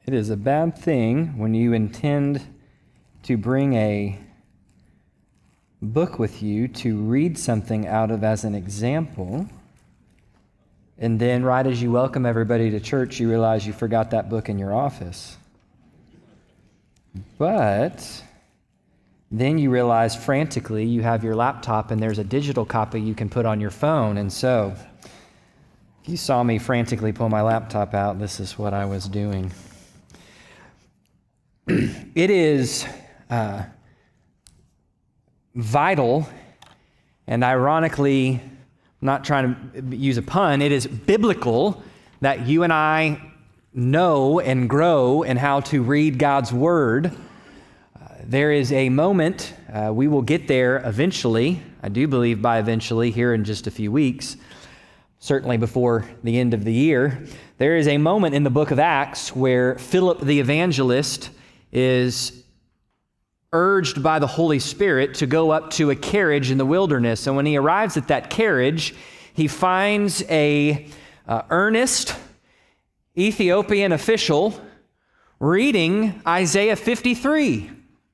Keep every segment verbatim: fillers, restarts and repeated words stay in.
It is a bad thing when you intend to bring a book with you to read something out of as an example, and then right as you welcome everybody to church, you realize you forgot that book in your office. But then you realize frantically you have your laptop and there's a digital copy you can put on your phone. And so if you saw me frantically pull my laptop out, this is what I was doing. It is uh, vital, and ironically, I'm not trying to use a pun, it is biblical that you and I know and grow in how to read God's Word. Uh, there is a moment, uh, we will get there eventually, I do believe by eventually, here in just a few weeks, certainly before the end of the year. There is a moment in the book of Acts where Philip the evangelist is urged by the Holy Spirit to go up to a carriage in the wilderness. And when he arrives at that carriage, he finds a uh, earnest Ethiopian official reading Isaiah fifty-three,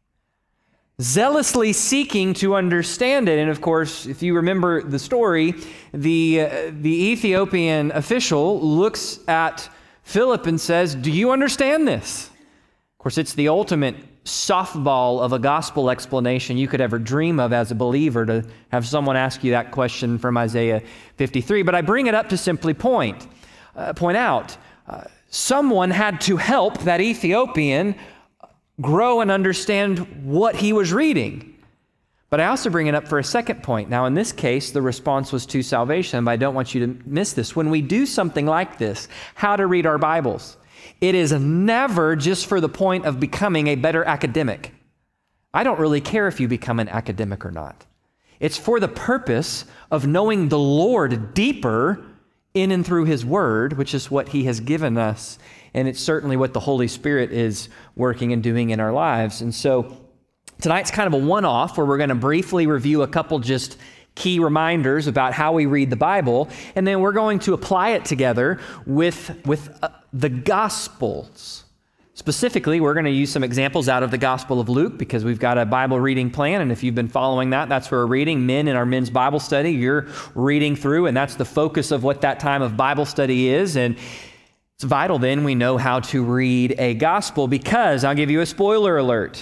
zealously seeking to understand it. And of course, if you remember the story, the, uh, the Ethiopian official looks at Philip and says, "Do you understand this?" Of course, it's the ultimate softball of a gospel explanation you could ever dream of as a believer, to have someone ask you that question from Isaiah fifty-three. But I bring it up to simply point, uh, point out, uh, someone had to help that Ethiopian grow and understand what he was reading. But I also bring it up for a second point. Now, in this case, the response was to salvation, but I don't want you to miss this. When we do something like this, how to read our Bibles, it is never just for the point of becoming a better academic. I don't really care if you become an academic or not. It's for the purpose of knowing the Lord deeper in and through His Word, which is what He has given us. And it's certainly what the Holy Spirit is working and doing in our lives. And so tonight's kind of a one-off where we're going to briefly review a couple just key reminders about how we read the Bible, and then we're going to apply it together with, with uh, the Gospels. Specifically, we're going to use some examples out of the Gospel of Luke because we've got a Bible reading plan, and if you've been following that, that's where we're reading. Men in our men's Bible study, you're reading through, and that's the focus of what that time of Bible study is. And it's vital then we know how to read a gospel, because I'll give you a spoiler alert.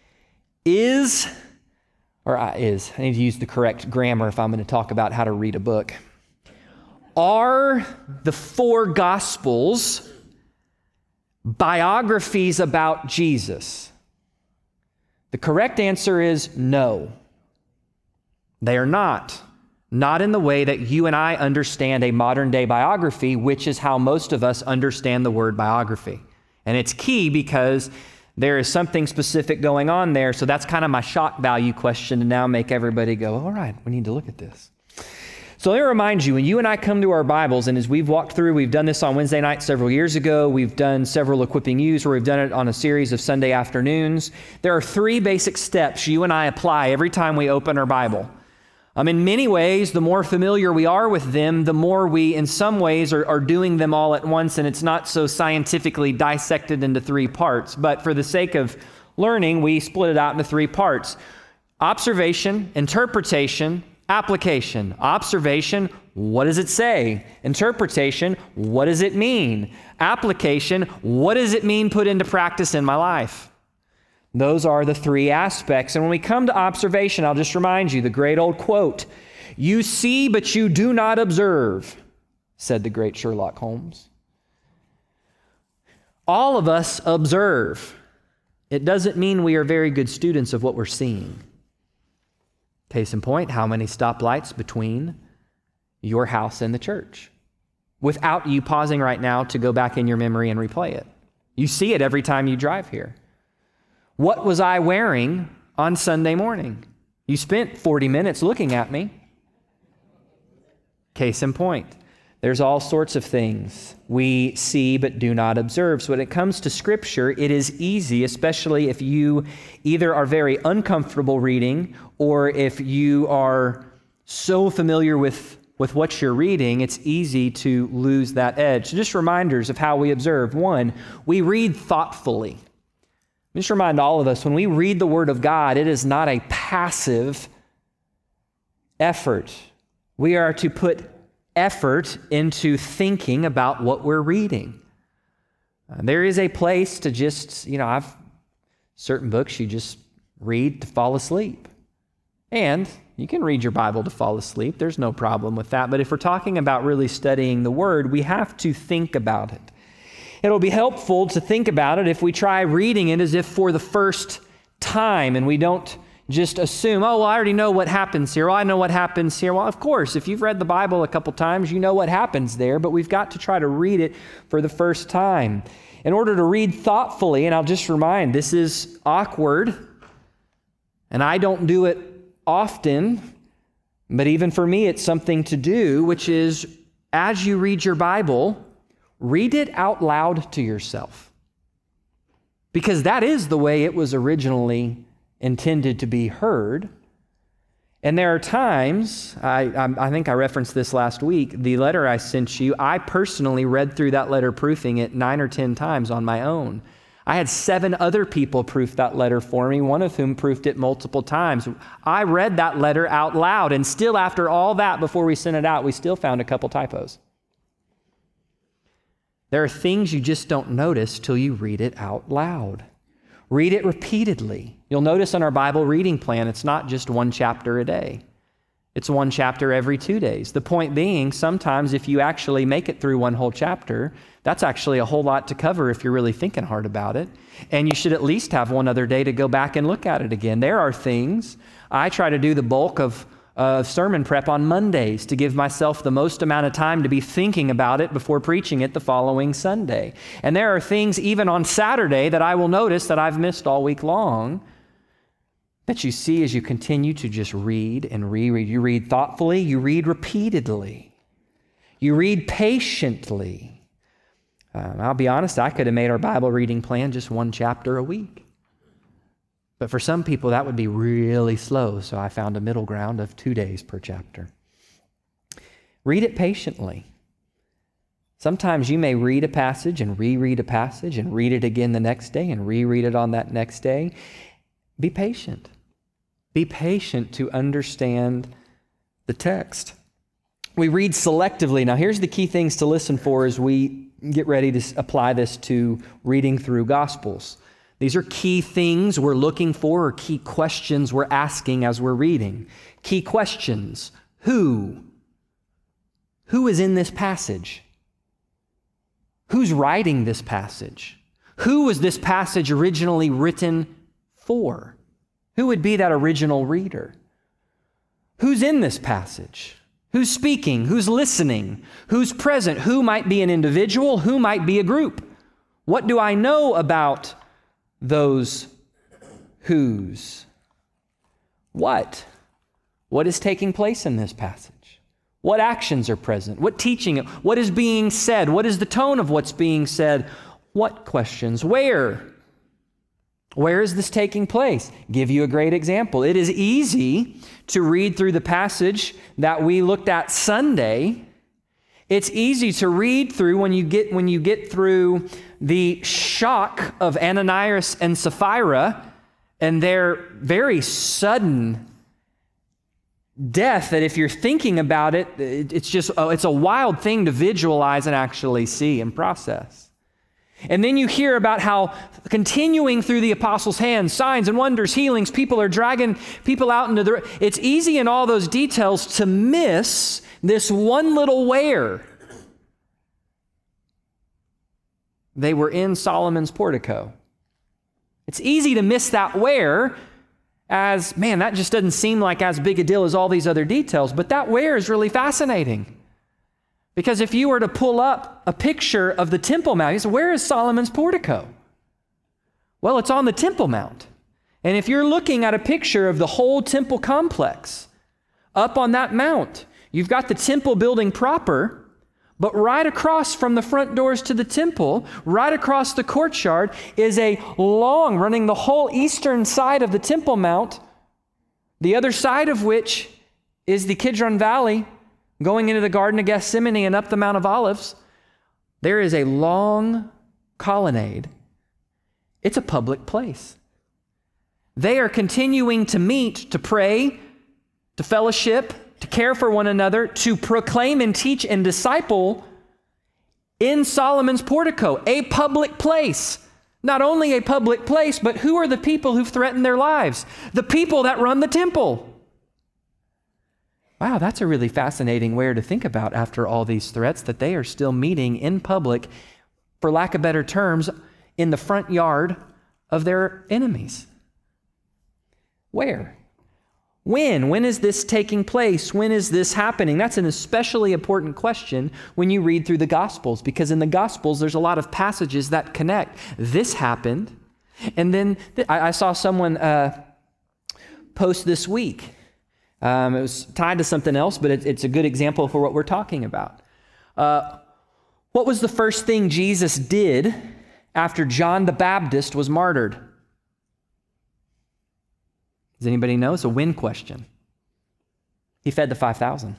Is, or uh, is, I need to use the correct grammar if I'm going to talk about how to read a book. Are the four Gospels biographies about Jesus? The correct answer is no. They are not. Not in the way that you and I understand a modern day biography, which is how most of us understand the word biography. And it's key because there is something specific going on there. So that's kind of my shock value question to now make everybody go, all right, we need to look at this. So let me remind you, when you and I come to our Bibles, and as we've walked through, we've done this on Wednesday night several years ago. We've done several Equipping You's where we've done it on a series of Sunday afternoons. There are three basic steps you and I apply every time we open our Bible. Um, in many ways, the more familiar we are with them, the more we, in some ways, are, are doing them all at once, and it's not so scientifically dissected into three parts. But for the sake of learning, we split it out into three parts. Observation, interpretation, application. Observation, what does it say? Interpretation, what does it mean? Application, what does it mean put into practice in my life? Those are the three aspects. And when we come to observation, I'll just remind you the great old quote, "You see, but you do not observe," said the great Sherlock Holmes. All of us observe. It doesn't mean we are very good students of what we're seeing. Case in point, how many stoplights between your house and the church? Without you pausing right now to go back in your memory and replay it. You see it every time you drive here. What was I wearing on Sunday morning? You spent forty minutes looking at me. Case in point. There's all sorts of things we see but do not observe. So when it comes to Scripture, it is easy, especially if you either are very uncomfortable reading or if you are so familiar with with what you're reading, it's easy to lose that edge. So just reminders of how we observe. One, we read thoughtfully. Just remind all of us, when we read the Word of God, it is not a passive effort. We are to put effort into thinking about what we're reading. Uh, there is a place to just, you know, I've certain books you just read to fall asleep. And you can read your Bible to fall asleep. There's no problem with that. But if we're talking about really studying the Word, we have to think about it. It'll be helpful to think about it if we try reading it as if for the first time and we don't just assume, oh, well, I already know what happens here. Well, I know what happens here. Well, of course, if you've read the Bible a couple times, you know what happens there, but we've got to try to read it for the first time. In order to read thoughtfully, and I'll just remind, this is awkward, and I don't do it often, but even for me, it's something to do, which is as you read your Bible, read it out loud to yourself. Because that is the way it was originally intended to be heard. And there are times, I, I, I think I referenced this last week, the letter I sent you, I personally read through that letter proofing it nine or ten times on my own. I had seven other people proof that letter for me, one of whom proofed it multiple times. I read that letter out loud, and still after all that, before we sent it out, we still found a couple typos. There are things you just don't notice till you read it out loud. Read it repeatedly. You'll notice on our Bible reading plan, it's not just one chapter a day. It's one chapter every two days. The point being, sometimes if you actually make it through one whole chapter, that's actually a whole lot to cover if you're really thinking hard about it. And you should at least have one other day to go back and look at it again. There are things, I try to do the bulk of uh, sermon prep on Mondays to give myself the most amount of time to be thinking about it before preaching it the following Sunday. And there are things even on Saturday that I will notice that I've missed all week long that you see as you continue to just read and reread. You read thoughtfully, you read repeatedly, you read patiently. Um, I'll be honest, I could have made our Bible reading plan just one chapter a week. But for some people, that would be really slow, so I found a middle ground of two days per chapter. Read it patiently. Sometimes you may read a passage and reread a passage and read it again the next day and reread it on that next day. Be patient. Be patient to understand the text. We read selectively. Now, here's the key things to listen for as we get ready to apply this to reading through Gospels. These are key things we're looking for or key questions we're asking as we're reading. Key questions. Who? Who is in this passage? Who's writing this passage? Who was this passage originally written for? Who would be that original reader? Who's in this passage? Who's speaking? Who's listening? Who's present? Who might be an individual? Who might be a group? What do I know about those who's? What? What is taking place in this passage? What actions are present? What teaching? What is being said? What is the tone of what's being said? What questions? Where? Where is this taking place? Give you a great example. It is easy to read through the passage that we looked at Sunday. It's easy to read through when you get when you get through the shock of Ananias and Sapphira and their very sudden death, that if you're thinking about it, it's just oh, it's a wild thing to visualize and actually see and process. And then you hear about how continuing through the apostles' hands, signs and wonders, healings, people are dragging people out into the... It's easy in all those details to miss this one little where. They were in Solomon's portico. It's easy to miss that where as, man, that just doesn't seem like as big a deal as all these other details, but that where is really fascinating. Because if you were to pull up a picture of the Temple Mount, you say, where is Solomon's portico? Well, it's on the Temple Mount. And if you're looking at a picture of the whole temple complex, up on that mount, you've got the temple building proper, but right across from the front doors to the temple, right across the courtyard, is a long, running the whole eastern side of the Temple Mount, the other side of which is the Kidron Valley, going into the Garden of Gethsemane and up the Mount of Olives, there is a long colonnade. It's a public place. They are continuing to meet, to pray, to fellowship, to care for one another, to proclaim and teach and disciple in Solomon's portico, a public place. Not only a public place, but who are the people who've threatened their lives? The people that run the temple. Wow, that's a really fascinating way to think about after all these threats, that they are still meeting in public, for lack of better terms, in the front yard of their enemies. Where? When? When is this taking place? When is this happening? That's an especially important question when you read through the Gospels, because in the Gospels, there's a lot of passages that connect. This happened, and then th- I-, I saw someone uh, post this week. Um, it was tied to something else, but it, it's a good example for what we're talking about. Uh, what was the first thing Jesus did after John the Baptist was martyred? Does anybody know? It's a when question. He fed the five thousand.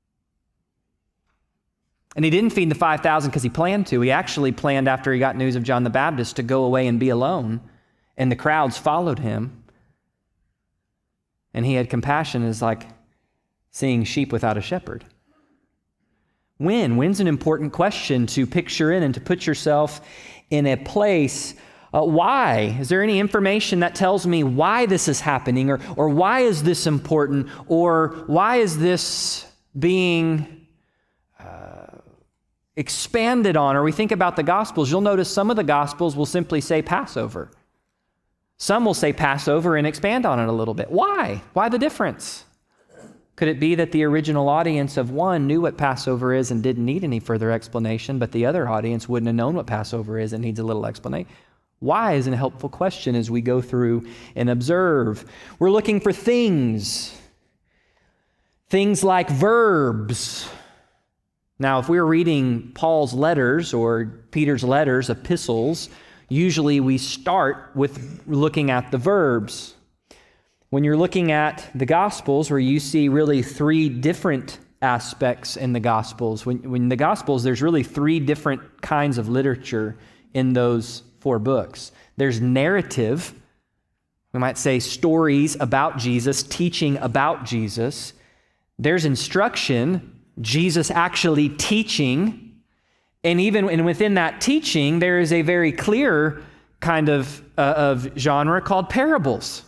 And he didn't feed the five thousand because he planned to. He actually planned, after he got news of John the Baptist, to go away and be alone. And the crowds followed him. And he had compassion, as like seeing sheep without a shepherd. When? When's an important question to picture in and to put yourself in a place. Uh, why? Is there any information that tells me why this is happening, or, or why is this important, or why is this being uh, expanded on? Or we think about the Gospels, you'll notice some of the Gospels will simply say Passover. Some will say Passover and expand on it a little bit. Why? Why the difference? Could it be that the original audience of one knew what Passover is and didn't need any further explanation, but the other audience wouldn't have known what Passover is and needs a little explanation? Why is a helpful question as we go through and observe. We're looking for things. Things like verbs. Now, if we're reading Paul's letters or Peter's letters, epistles, usually we start with looking at the verbs. When you're looking at the Gospels, where you see really three different aspects in the Gospels, when, when the Gospels, there's really three different kinds of literature in those four books. There's narrative, we might say stories about Jesus, teaching about Jesus. There's instruction, Jesus actually teaching. And even and within that teaching, there is a very clear kind of, uh, of genre called parables.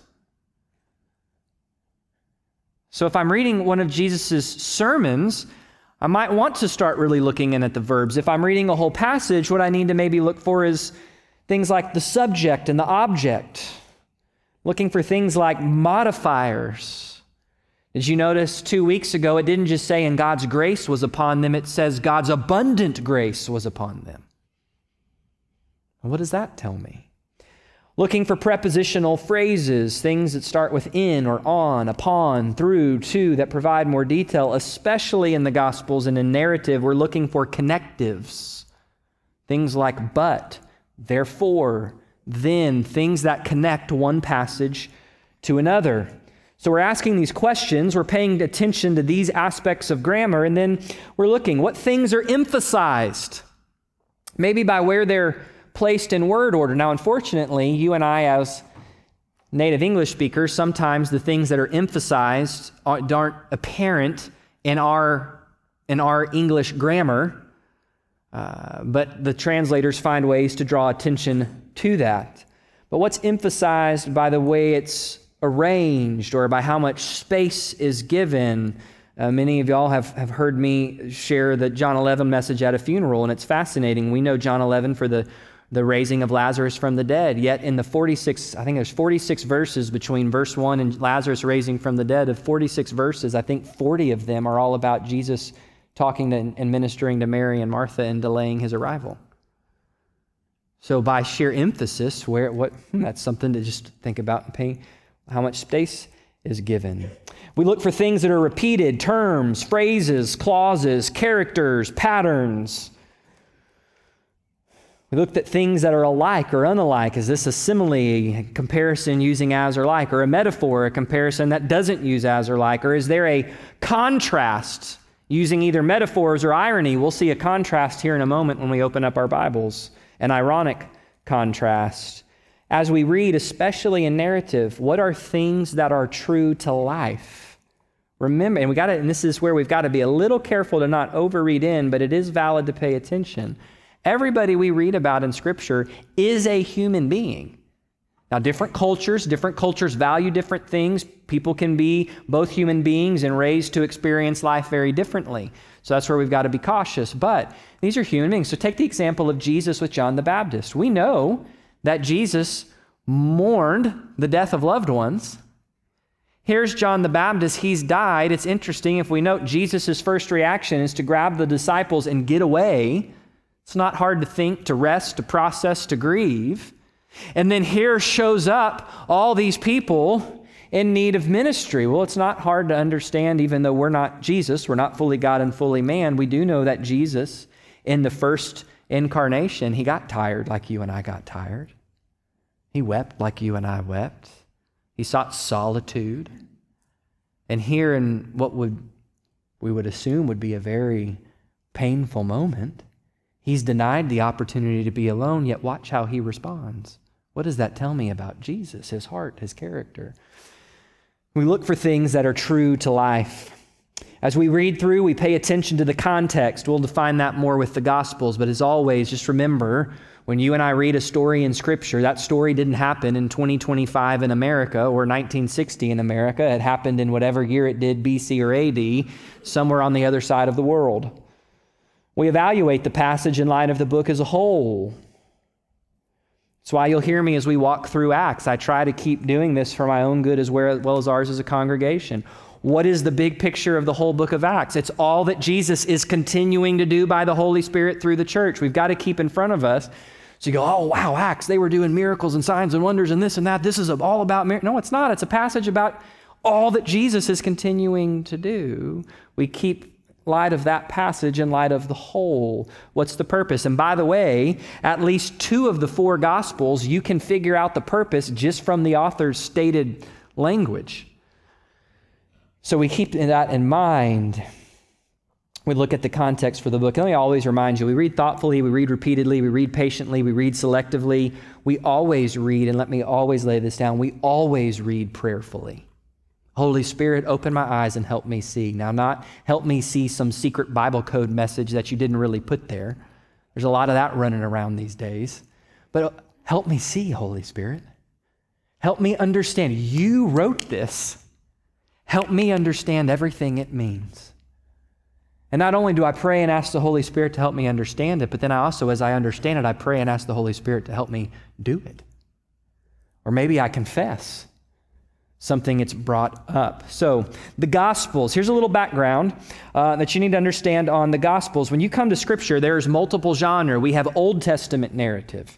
So if I'm reading one of Jesus' sermons, I might want to start really looking in at the verbs. If I'm reading a whole passage, what I need to maybe look for is things like the subject and the object. Looking for things like modifiers. Did you notice two weeks ago, it didn't just say, and God's grace was upon them, it says God's abundant grace was upon them. And what does that tell me? Looking for prepositional phrases, things that start with in or on, upon, through, to, that provide more detail, especially in the Gospels and in narrative. We're looking for connectives. Things like but, therefore, then, things that connect one passage to another. So we're asking these questions, we're paying attention to these aspects of grammar, and then we're looking, what things are emphasized? Maybe by where they're placed in word order. Now, unfortunately, you and I, as native English speakers, sometimes the things that are emphasized aren't apparent in our, in our English grammar, uh, but the translators find ways to draw attention to that. But what's emphasized by the way it's arranged or by how much space is given? Uh, many of y'all have, have heard me share the John eleven message at a funeral, and it's fascinating. We know John eleven for the the raising of Lazarus from the dead. Yet in the forty-six, I think there's forty-six verses between verse one and Lazarus raising from the dead. Of forty-six verses, I think forty of them are all about Jesus talking to, and ministering to Mary and Martha and delaying his arrival. So by sheer emphasis, where what hmm, that's something to just think about and pay how much space is given. We look for things that are repeated, terms, phrases, clauses, characters, patterns. We looked at things that are alike or unalike. Is this a simile, a comparison using as or like, or a metaphor, a comparison that doesn't use as or like? Or is there a contrast using either metaphors or irony. We'll see a contrast here in a moment when we open up our Bibles, an ironic contrast. As we read, especially in narrative, what are things that are true to life? Remember, and we got to, and this is where we've got to be a little careful to not overread in, but it is valid to pay attention. Everybody we read about in Scripture is a human being. Now, different cultures, different cultures value different things. People can be both human beings and raised to experience life very differently. So that's where we've got to be cautious. But these are human beings. So take the example of Jesus with John the Baptist. We know that Jesus mourned the death of loved ones. Here's John the Baptist. He's died. It's interesting if we note Jesus' first reaction is to grab the disciples and get away. It's not hard to think, to rest, to process, to grieve. And then here shows up all these people in need of ministry. Well, it's not hard to understand, even though we're not Jesus, we're not fully God and fully man. We do know that Jesus, in the first incarnation, he got tired like you and I got tired. He wept like you and I wept. He sought solitude. And here in what would we would assume would be a very painful moment, he's denied the opportunity to be alone, yet watch how he responds. What does that tell me about Jesus, his heart, his character? We look for things that are true to life. As we read through, we pay attention to the context. We'll define that more with the Gospels, but as always, just remember, when you and I read a story in Scripture, that story didn't happen in twenty twenty-five in America or nineteen sixty in America. It happened in whatever year it did, B C or A D, somewhere on the other side of the world. We evaluate the passage in light of the book as a whole. That's why you'll hear me as we walk through Acts. I try to keep doing this for my own good as well as ours as a congregation. What is the big picture of the whole book of Acts? It's all that Jesus is continuing to do by the Holy Spirit through the church. We've got to keep in front of us. So you go, oh, wow, Acts, they were doing miracles and signs and wonders and this and that. This is all about miracles. No, it's not. It's a passage about all that Jesus is continuing to do. We keep light of that passage in light of the whole. What's the purpose? And by the way, at least two of the four Gospels, you can figure out the purpose just from the author's stated language. So we keep that in mind. We look at the context for the book. And let me always remind you, we read thoughtfully, we read repeatedly, we read patiently, we read selectively. We always read, and let me always lay this down, we always read prayerfully. Holy Spirit, open my eyes and help me see. Now, not help me see some secret Bible code message that you didn't really put there. There's a lot of that running around these days. But help me see, Holy Spirit. Help me understand. You wrote this. Help me understand everything it means. And not only do I pray and ask the Holy Spirit to help me understand it, but then I also, as I understand it, I pray and ask the Holy Spirit to help me do it. Or maybe I confess something it's brought up. So the Gospels, here's a little background uh, that you need to understand on the Gospels. When you come to Scripture, there's multiple genre. We have Old Testament narrative.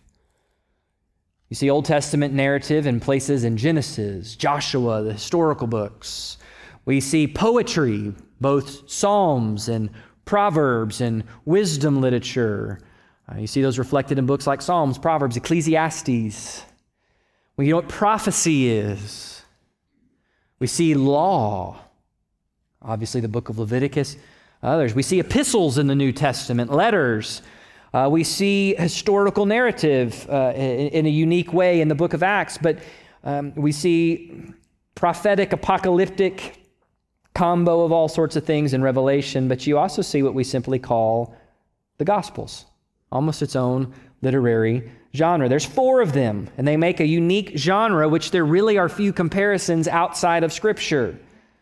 You see Old Testament narrative in places in Genesis, Joshua, the historical books. We see poetry, both Psalms and Proverbs and wisdom literature. Uh, you see those reflected in books like Psalms, Proverbs, Ecclesiastes. Well, you know what prophecy is. We see law, obviously the book of Leviticus, others. We see epistles in the New Testament, letters. Uh, we see historical narrative uh, in, in a unique way in the book of Acts, but um, we see prophetic, apocalyptic combo of all sorts of things in Revelation, but you also see what we simply call the Gospels, almost its own literary genre. There's four of them, and they make a unique genre, which there really are few comparisons outside of Scripture.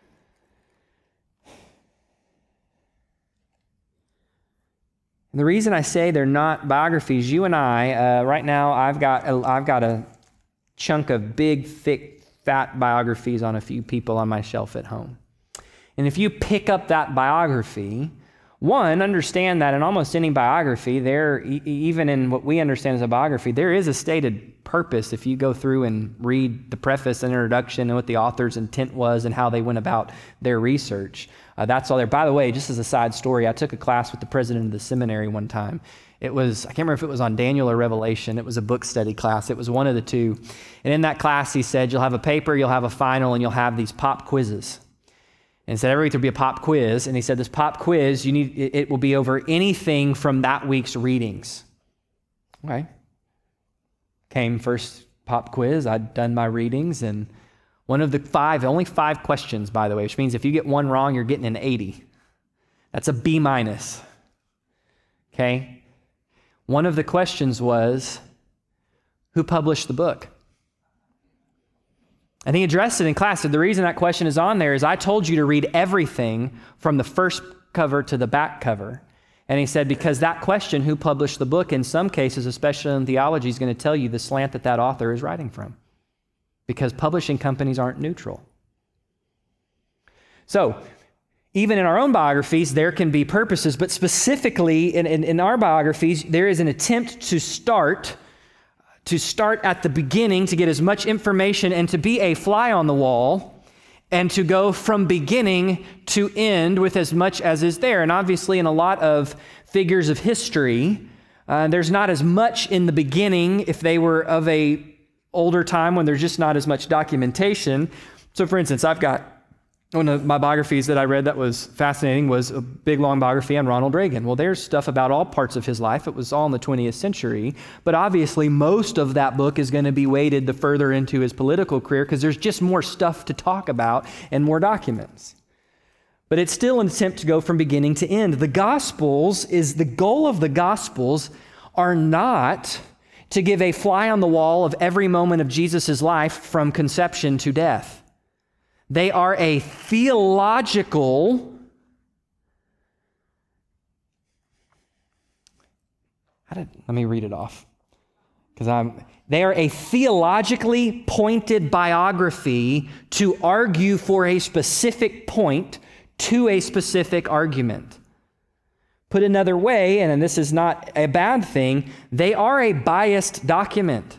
And the reason I say they're not biographies, you and I, uh, right now, I've got a, I've got a chunk of big, thick, fat biographies on a few people on my shelf at home. And if you pick up that biography, one, understand that in almost any biography, there, e- even in what we understand as a biography, there is a stated purpose if you go through and read the preface and introduction and what the author's intent was and how they went about their research. Uh, that's all there. By the way, just as a side story, I took a class with the president of the seminary one time. It was, I can't remember if it was on Daniel or Revelation. It was a book study class. It was one of the two. And in that class, he said, you'll have a paper, you'll have a final, and you'll have these pop quizzes. And said every week there'd be a pop quiz. And he said, this pop quiz, you need it, it will be over anything from that week's readings. Okay. Came first pop quiz. I'd done my readings, and one of the five, only five questions, by the way, which means if you get one wrong, you're getting an eighty. That's a B minus. Okay. One of the questions was, who published the book? And he addressed it in class. So the reason that question is on there is I told you to read everything from the first cover to the back cover. And he said, because that question, who published the book, in some cases, especially in theology, is going to tell you the slant that that author is writing from. Because publishing companies aren't neutral. So, even in our own biographies, there can be purposes, but specifically in, in, in our biographies, there is an attempt to start to start at the beginning, to get as much information and to be a fly on the wall, and to go from beginning to end with as much as is there. And obviously in a lot of figures of history, uh, there's not as much in the beginning if they were of a older time when there's just not as much documentation. So for instance, I've got one of my biographies that I read that was fascinating was a big, long biography on Ronald Reagan. Well, there's stuff about all parts of his life. It was all in the twentieth century. But obviously, most of that book is going to be weighted the further into his political career because there's just more stuff to talk about and more documents. But it's still an attempt to go from beginning to end. The Gospels is the goal of the Gospels are not to give a fly on the wall of every moment of Jesus' life from conception to death. They are a theological, how did, let me read it off, because I'm, they are a theologically pointed biography to argue for a specific point to a specific argument. Put another way, and this is not a bad thing, they are a biased document.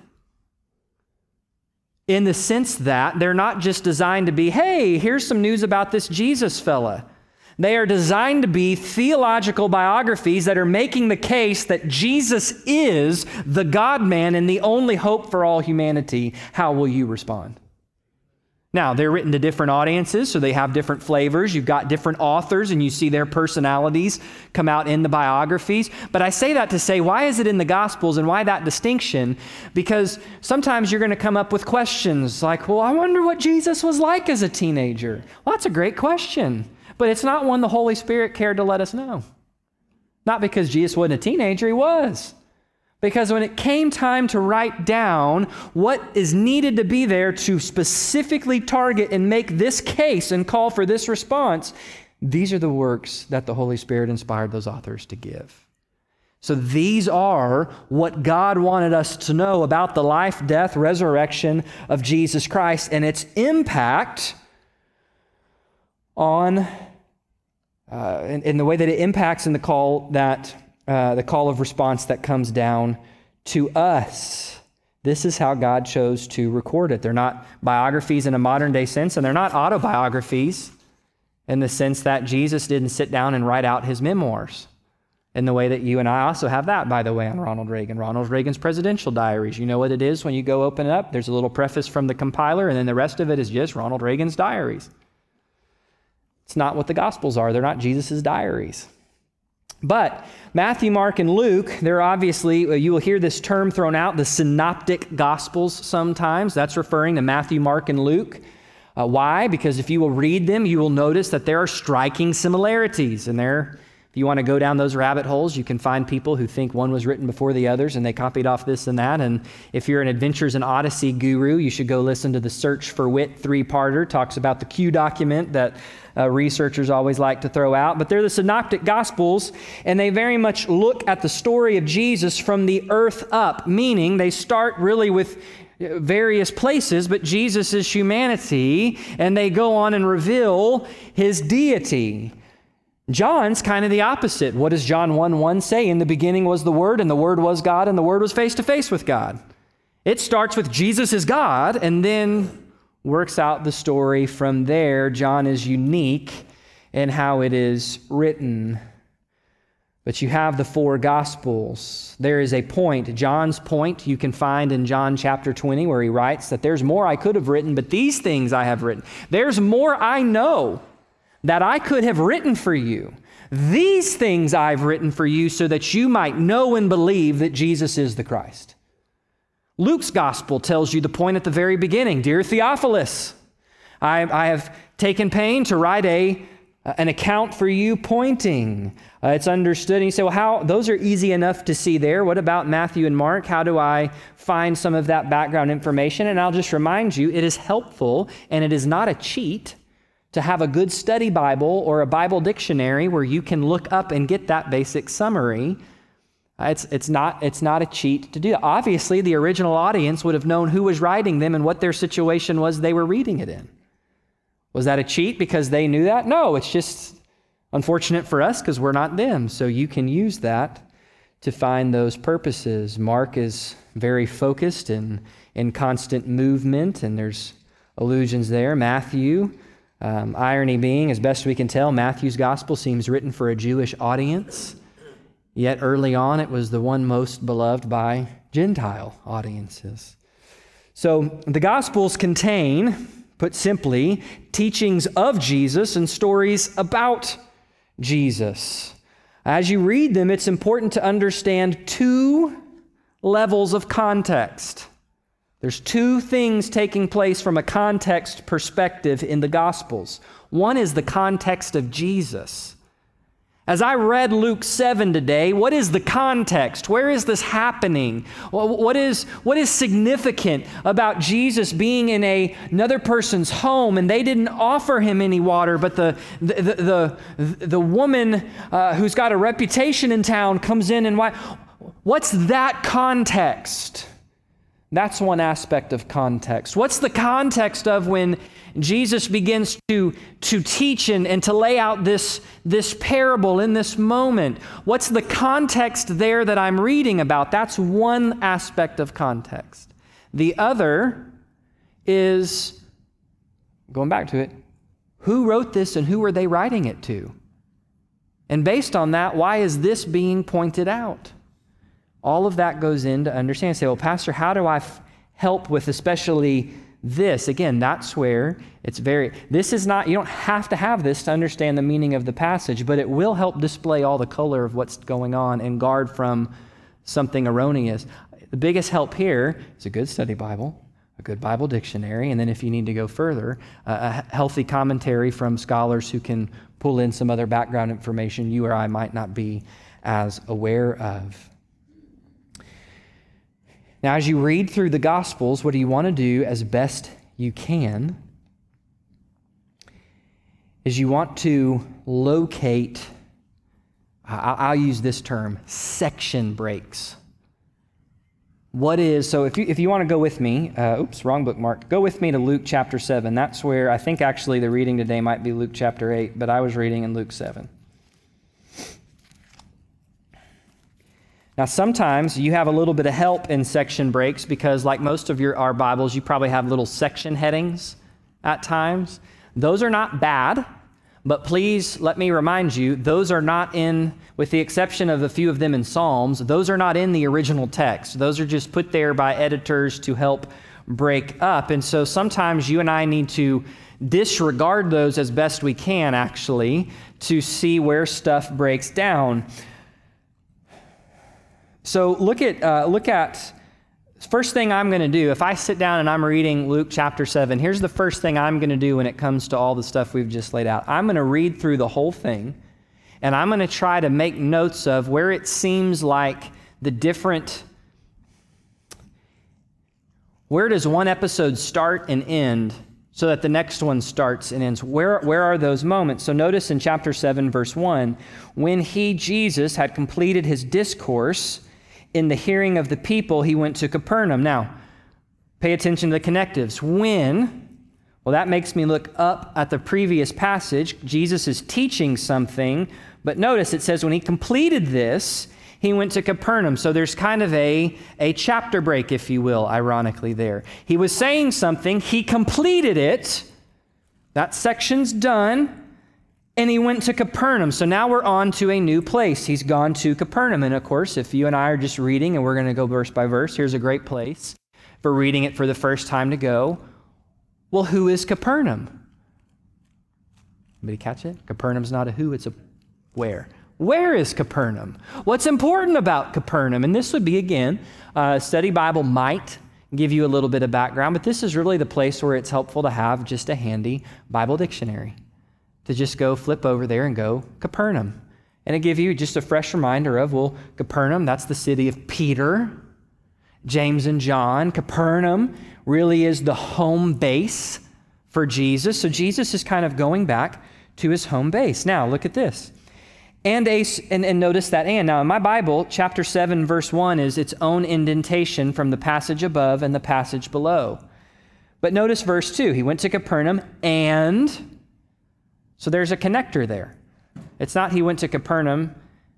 In the sense that they're not just designed to be, hey, here's some news about this Jesus fella. They are designed to be theological biographies that are making the case that Jesus is the God-man and the only hope for all humanity. How will you respond? Now, they're written to different audiences, so they have different flavors. You've got different authors, and you see their personalities come out in the biographies. But I say that to say, why is it in the Gospels, and why that distinction? Because sometimes you're going to come up with questions like, well, I wonder what Jesus was like as a teenager. Well, that's a great question, but it's not one the Holy Spirit cared to let us know. Not because Jesus wasn't a teenager, he was. Because when it came time to write down what is needed to be there to specifically target and make this case and call for this response, these are the works that the Holy Spirit inspired those authors to give. So these are what God wanted us to know about the life, death, resurrection of Jesus Christ and its impact on, uh, in, in the way that it impacts in the call that Uh, the call of response that comes down to us. This is how God chose to record it. They're not biographies in a modern day sense, and they're not autobiographies in the sense that Jesus didn't sit down and write out his memoirs in the way that you and I also have that, by the way, on Ronald Reagan. Ronald Reagan's presidential diaries. You know what it is when you go open it up? There's a little preface from the compiler, and then the rest of it is just Ronald Reagan's diaries. It's not what the Gospels are. They're not Jesus' diaries. But Matthew, Mark, and Luke, they're obviously, you will hear this term thrown out, the synoptic gospels sometimes. That's referring to Matthew, Mark, and Luke. Uh, why? Because if you will read them, you will notice that there are striking similarities. And there, if you want to go down those rabbit holes, you can find people who think one was written before the others and they copied off this and that. And if you're an Adventures in Odyssey guru, you should go listen to the Search for Wit three-parter. Talks about the Q document that Uh, researchers always like to throw out, but they're the synoptic gospels, and they very much look at the story of Jesus from the earth up, meaning they start really with various places, but Jesus' humanity, and they go on and reveal his deity. John's kind of the opposite. What does John one one say? In the beginning was the Word, and the Word was God, and the Word was face to face with God. It starts with Jesus is God, and then works out the story from there. John is unique in how it is written. But you have the four Gospels. There is a point. John's point you can find in John chapter twenty, where he writes that there's more I could have written, but these things I have written. There's more I know that I could have written for you. These things I've written for you so that you might know and believe that Jesus is the Christ. Luke's gospel tells you the point at the very beginning. Dear Theophilus, I, I have taken pain to write a, an account for you pointing. Uh, it's understood. And you say, well, how? Those are easy enough to see there. What about Matthew and Mark? How do I find some of that background information? And I'll just remind you, it is helpful and it is not a cheat to have a good study Bible or a Bible dictionary where you can look up and get that basic summary. It's, it's, not, it's not a cheat to do that. Obviously, the original audience would have known who was writing them and what their situation was they were reading it in. Was that a cheat because they knew that? No, it's just unfortunate for us because we're not them. So you can use that to find those purposes. Mark is very focused and in constant movement, and there's allusions there. Matthew, um, irony being, as best we can tell, Matthew's gospel seems written for a Jewish audience. Yet early on, it was the one most beloved by Gentile audiences. So the Gospels contain, put simply, teachings of Jesus and stories about Jesus. As you read them, it's important to understand two levels of context. There's two things taking place from a context perspective in the Gospels. One is the context of Jesus. As I read Luke seven today, what is the context? Where is this happening? What is, what is significant about Jesus being in a, another person's home and they didn't offer him any water, but the, the, the, the, the woman uh, who's got a reputation in town comes in and why? What's that context? That's one aspect of context. What's the context of when Jesus begins to, to teach and, and to lay out this, this parable in this moment? What's the context there that I'm reading about? That's one aspect of context. The other is, going back to it, who wrote this and who were they writing it to? And based on that, why is this being pointed out? All of that goes into understanding. Say, well, Pastor, how do I f- help with especially this? Again, that's where it's very, this is not, you don't have to have this to understand the meaning of the passage, but it will help display all the color of what's going on and guard from something erroneous. The biggest help here is a good study Bible, a good Bible dictionary, and then if you need to go further, uh, a healthy commentary from scholars who can pull in some other background information you or I might not be as aware of. Now, as you read through the Gospels, what do you want to do as best you can is you want to locate, I'll use this term, section breaks. What is, so if you, if you want to go with me, uh, oops, wrong bookmark, go with me to Luke chapter seven. That's where, I think actually the reading today might be Luke chapter eight, but I was reading in Luke seven. Now, sometimes you have a little bit of help in section breaks because like most of your our Bibles, you probably have little section headings at times. Those are not bad, but please let me remind you, those are not in, with the exception of a few of them in Psalms, those are not in the original text. Those are just put there by editors to help break up. And so sometimes you and I need to disregard those as best we can, actually, to see where stuff breaks down. So look at, uh, look at, first thing I'm going to do, if I sit down and I'm reading Luke chapter seven, here's the first thing I'm going to do when it comes to all the stuff we've just laid out. I'm going to read through the whole thing, and I'm going to try to make notes of where it seems like the different, where does one episode start and end so that the next one starts and ends? Where, where are those moments? So notice in chapter seven, verse one, when he, Jesus, had completed his discourse in the hearing of the people, he went to Capernaum. Now, pay attention to the connectives. When, well, that makes me look up at the previous passage. Jesus is teaching something, but notice it says when he completed this, he went to Capernaum. So there's kind of a, a chapter break, if you will, ironically there. He was saying something, he completed it, that section's done, and he went to Capernaum. So now we're on to a new place. He's gone to Capernaum. And of course, if you and I are just reading, and we're going to go verse by verse, here's a great place for reading it for the first time to go, well, who is Capernaum? Anybody catch it? Capernaum's not a who, it's a where. Where is Capernaum? What's important about Capernaum? And this would be, again, uh, study Bible might give you a little bit of background, but this is really the place where it's helpful to have just a handy Bible dictionary, to just go flip over there and go Capernaum. And it give you just a fresh reminder of, well, Capernaum, that's the city of Peter, James and John. Capernaum really is the home base for Jesus. So Jesus is kind of going back to his home base. Now, look at this. And, a, and, and notice that and. Now, in my Bible, chapter seven, verse one is its own indentation from the passage above and the passage below. But notice verse two. He went to Capernaum and, so there's a connector there. It's not he went to Capernaum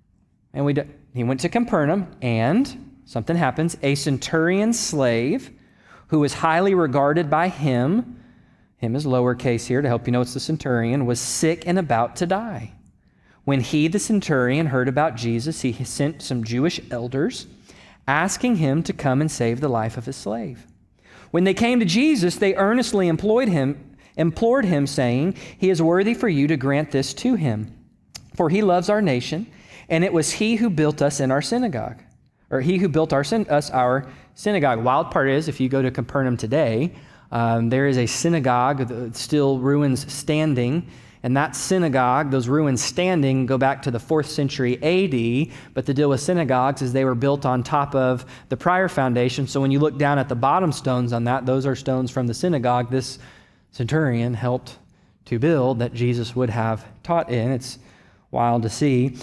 and we, do, he went to Capernaum and something happens. A centurion slave who was highly regarded by him, him is lowercase here to help you know it's the centurion, was sick and about to die. When he, the centurion, heard about Jesus, he sent some Jewish elders asking him to come and save the life of his slave. When they came to Jesus, they earnestly employed him, implored him, saying, "He is worthy for you to grant this to him, for he loves our nation, and it was he who built us in our synagogue, or he who built our us our synagogue." Wild part is, if you go to Capernaum today, um, there is a synagogue, still ruins standing. And that synagogue, those ruins standing, go back to the fourth century A D, but the deal with synagogues is they were built on top of the prior foundation. So when you look down at the bottom stones on that, those are stones from the synagogue this centurion helped to build that Jesus would have taught in. It's wild to see.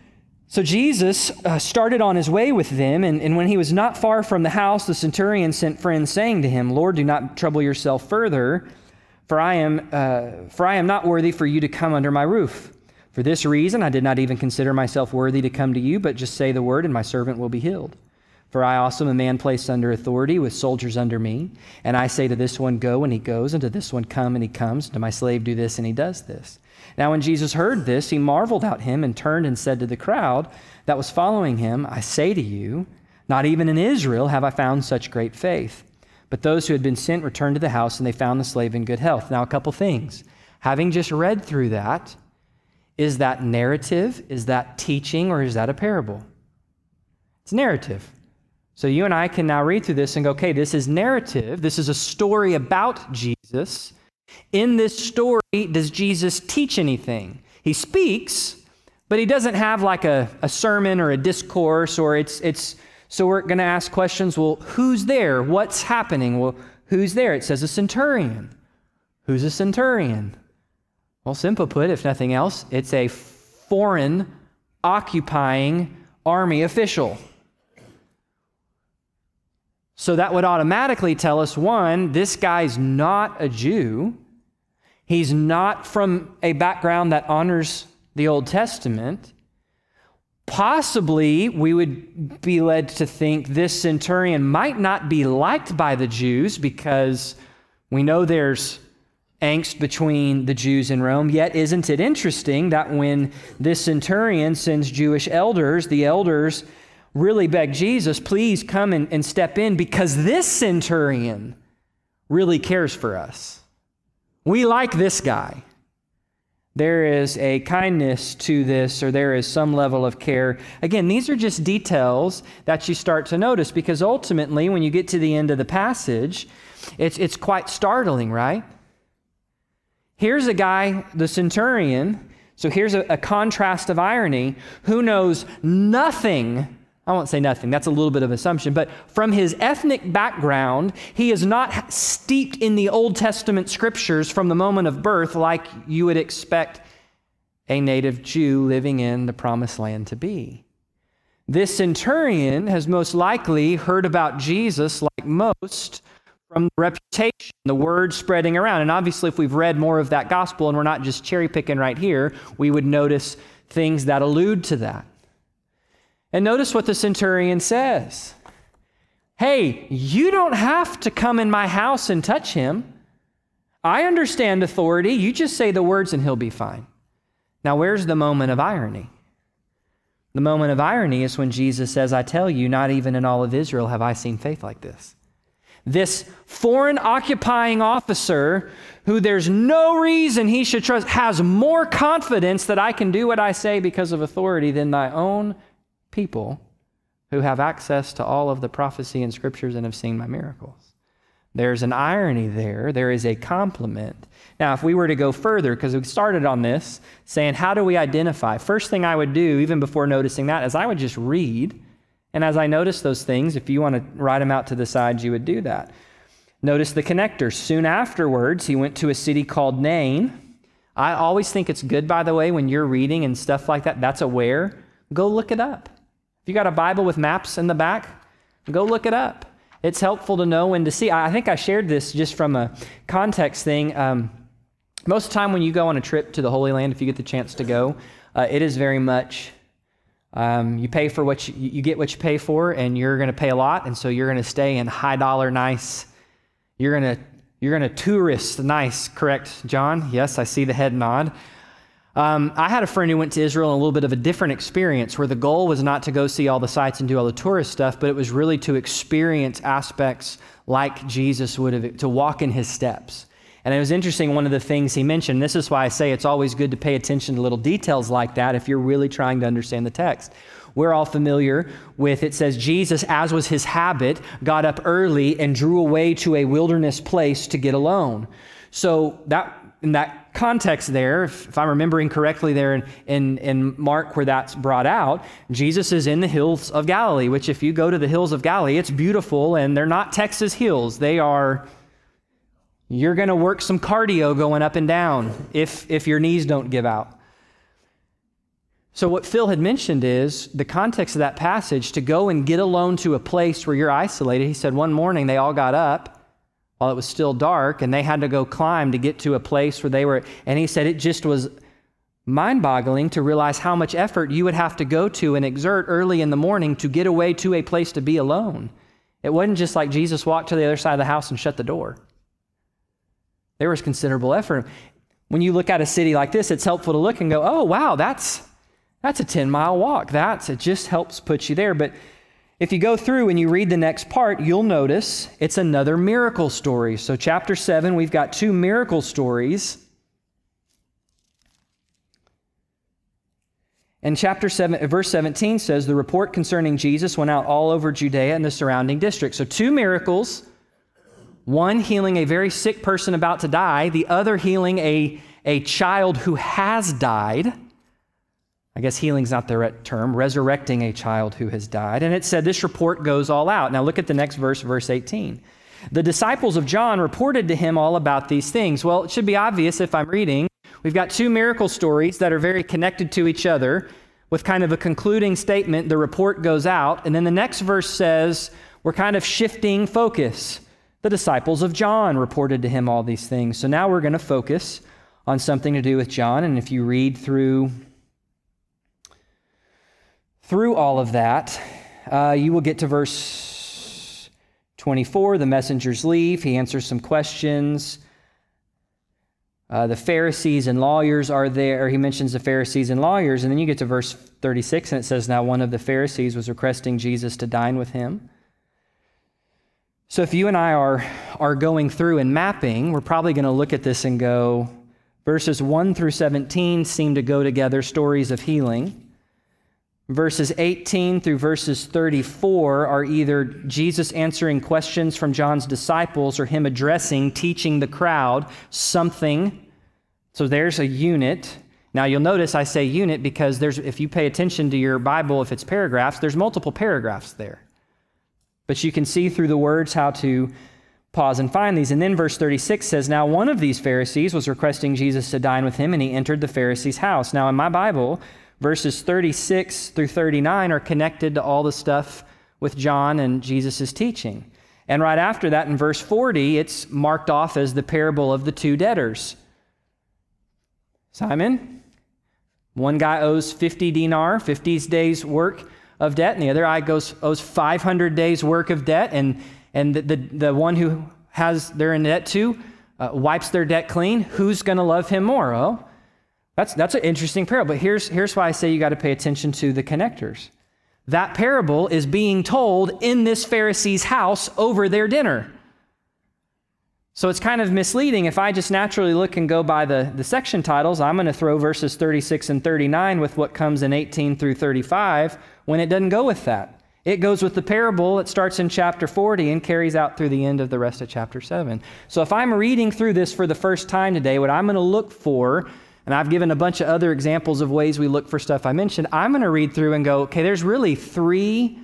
So Jesus uh, started on his way with them, and, and when he was not far from the house, the centurion sent friends saying to him, "Lord, do not trouble yourself further, For I am uh, for I am not worthy for you to come under my roof. For this reason I did not even consider myself worthy to come to you, but just say the word, and my servant will be healed. For I also am a man placed under authority, with soldiers under me. And I say to this one, go, and he goes, and to this one, come, and he comes, and to my slave, do this, and he does this." Now when Jesus heard this, he marveled at him, and turned and said to the crowd that was following him, "I say to you, not even in Israel have I found such great faith." But those who had been sent returned to the house, and they found the slave in good health. Now, a couple things. Having just read through that, is that narrative, is that teaching, or is that a parable? It's narrative. So you and I can now read through this and go, okay, this is narrative. This is a story about Jesus. In this story, does Jesus teach anything? He speaks, but he doesn't have like a, a sermon or a discourse, or it's it's... So we're going to ask questions, well, who's there? What's happening? Well, who's there? It says a centurion. Who's a centurion? Well, simply put, if nothing else, it's a foreign occupying army official. So that would automatically tell us, one, this guy's not a Jew. He's not from a background that honors the Old Testament. Possibly, we would be led to think this centurion might not be liked by the Jews, because we know there's angst between the Jews and Rome. Yet, isn't it interesting that when this centurion sends Jewish elders, the elders really beg Jesus, please come and, and step in, because this centurion really cares for us. We like this guy. There is a kindness to this, or there is some level of care. Again, these are just details that you start to notice, because ultimately, when you get to the end of the passage, it's, it's quite startling, right? Here's a guy, the centurion, so here's a, a contrast of irony, who knows nothing. I won't say nothing, that's a little bit of assumption, but from his ethnic background, he is not steeped in the Old Testament scriptures from the moment of birth like you would expect a native Jew living in the promised land to be. This centurion has most likely heard about Jesus, like most, from the reputation, the word spreading around. And obviously, if we've read more of that gospel, and we're not just cherry picking right here, we would notice things that allude to that. And notice what the centurion says. Hey, you don't have to come in my house and touch him. I understand authority. You just say the words and he'll be fine. Now, where's the moment of irony? The moment of irony is when Jesus says, I tell you, not even in all of Israel have I seen faith like this. This foreign occupying officer who there's no reason he should trust has more confidence that I can do what I say because of authority than thy own people who have access to all of the prophecy and scriptures and have seen my miracles. There's an irony there. There is a compliment. Now, if we were to go further, because we started on this, saying, how do we identify? First thing I would do, even before noticing that, is I would just read. And as I notice those things, if you want to write them out to the side, you would do that. Notice the connectors. Soon afterwards, he went to a city called Nain. I always think it's good, by the way, when you're reading and stuff like that, that's a where. Go look it up. If you got a Bible with maps in the back, go look it up. It's helpful to know when to see. I think I shared this just from a context thing. Um, most of the time when you go on a trip to the Holy Land, if you get the chance to go, uh, it is very much, um, you pay for what you, you get what you pay for, and you're going to pay a lot, and so you're going to stay in high dollar, nice. You're going to you're going to tourist nice, correct, John? Yes, I see the head nod. Um, I had a friend who went to Israel in a little bit of a different experience where the goal was not to go see all the sights and do all the tourist stuff, but it was really to experience aspects like Jesus would have, to walk in his steps. And it was interesting, one of the things he mentioned, this is why I say it's always good to pay attention to little details like that if you're really trying to understand the text. We're all familiar with, it says, Jesus, as was his habit, got up early and drew away to a wilderness place to get alone. So that in that context there, if, if I'm remembering correctly there in, in, in Mark where that's brought out, Jesus is in the hills of Galilee, which if you go to the hills of Galilee, it's beautiful, and they're not Texas hills. They are, you're going to work some cardio going up and down if, if your knees don't give out. So what Phil had mentioned is the context of that passage, to go and get alone to a place where you're isolated. He said one morning they all got up while it was still dark, and they had to go climb to get to a place where they were, and he said it just was mind-boggling to realize how much effort you would have to go to and exert early in the morning to get away to a place to be alone. It wasn't just like Jesus walked to the other side of the house and shut the door. There was considerable effort. When you look at a city like this, it's helpful to look and go, oh, wow, that's that's a ten-mile walk. That's, it just helps put you there. But if you go through and you read the next part, you'll notice it's another miracle story. So chapter seven, we've got two miracle stories. And chapter seven, verse seventeen says, the report concerning Jesus went out all over Judea and the surrounding districts. So two miracles, one healing a very sick person about to die, the other healing a, a child who has died. I guess healing's not the right term, resurrecting a child who has died. And it said this report goes all out. Now look at the next verse, verse eighteen. The disciples of John reported to him all about these things. Well, it should be obvious if I'm reading. We've got two miracle stories that are very connected to each other with kind of a concluding statement. The report goes out. And then the next verse says we're kind of shifting focus. The disciples of John reported to him all these things. So now we're going to focus on something to do with John. And if you read through Through all of that, uh, you will get to verse twenty-four. The messengers leave. He answers some questions. Uh, the Pharisees and lawyers are there. He mentions the Pharisees and lawyers. And then you get to verse thirty-six, and it says, now one of the Pharisees was requesting Jesus to dine with him. So if you and I are, are going through and mapping, we're probably going to look at this and go, verses one through seventeen seem to go together, stories of healing. Verses eighteen through verses thirty-four are either Jesus answering questions from John's disciples or him addressing, teaching the crowd something. So there's a unit. Now you'll notice I say unit because there's, if you pay attention to your Bible, if it's paragraphs, there's multiple paragraphs there. But you can see through the words how to pause and find these. And then verse thirty-six says, now one of these Pharisees was requesting Jesus to dine with him, and he entered the Pharisee's house. Now in my Bible, verses thirty-six through thirty-nine are connected to all the stuff with John and Jesus' teaching. And right after that, in verse forty, it's marked off as the parable of the two debtors. Simon, one guy owes fifty dinar, fifty days' work of debt, and the other guy goes, owes five hundred days' work of debt, and, and the, the, the one who has they're in debt to uh, wipes their debt clean. Who's going to love him more? Oh, That's that's an interesting parable, but here's, here's why I say you got to pay attention to the connectors. That parable is being told in this Pharisee's house over their dinner. So it's kind of misleading. If I just naturally look and go by the, the section titles, I'm going to throw verses thirty-six and thirty-nine with what comes in eighteen through thirty-five when it doesn't go with that. It goes with the parable. It starts in chapter forty and carries out through the end of the rest of chapter seven. So if I'm reading through this for the first time today, what I'm going to look for, and I've given a bunch of other examples of ways we look for stuff I mentioned, I'm going to read through and go, okay, there's really three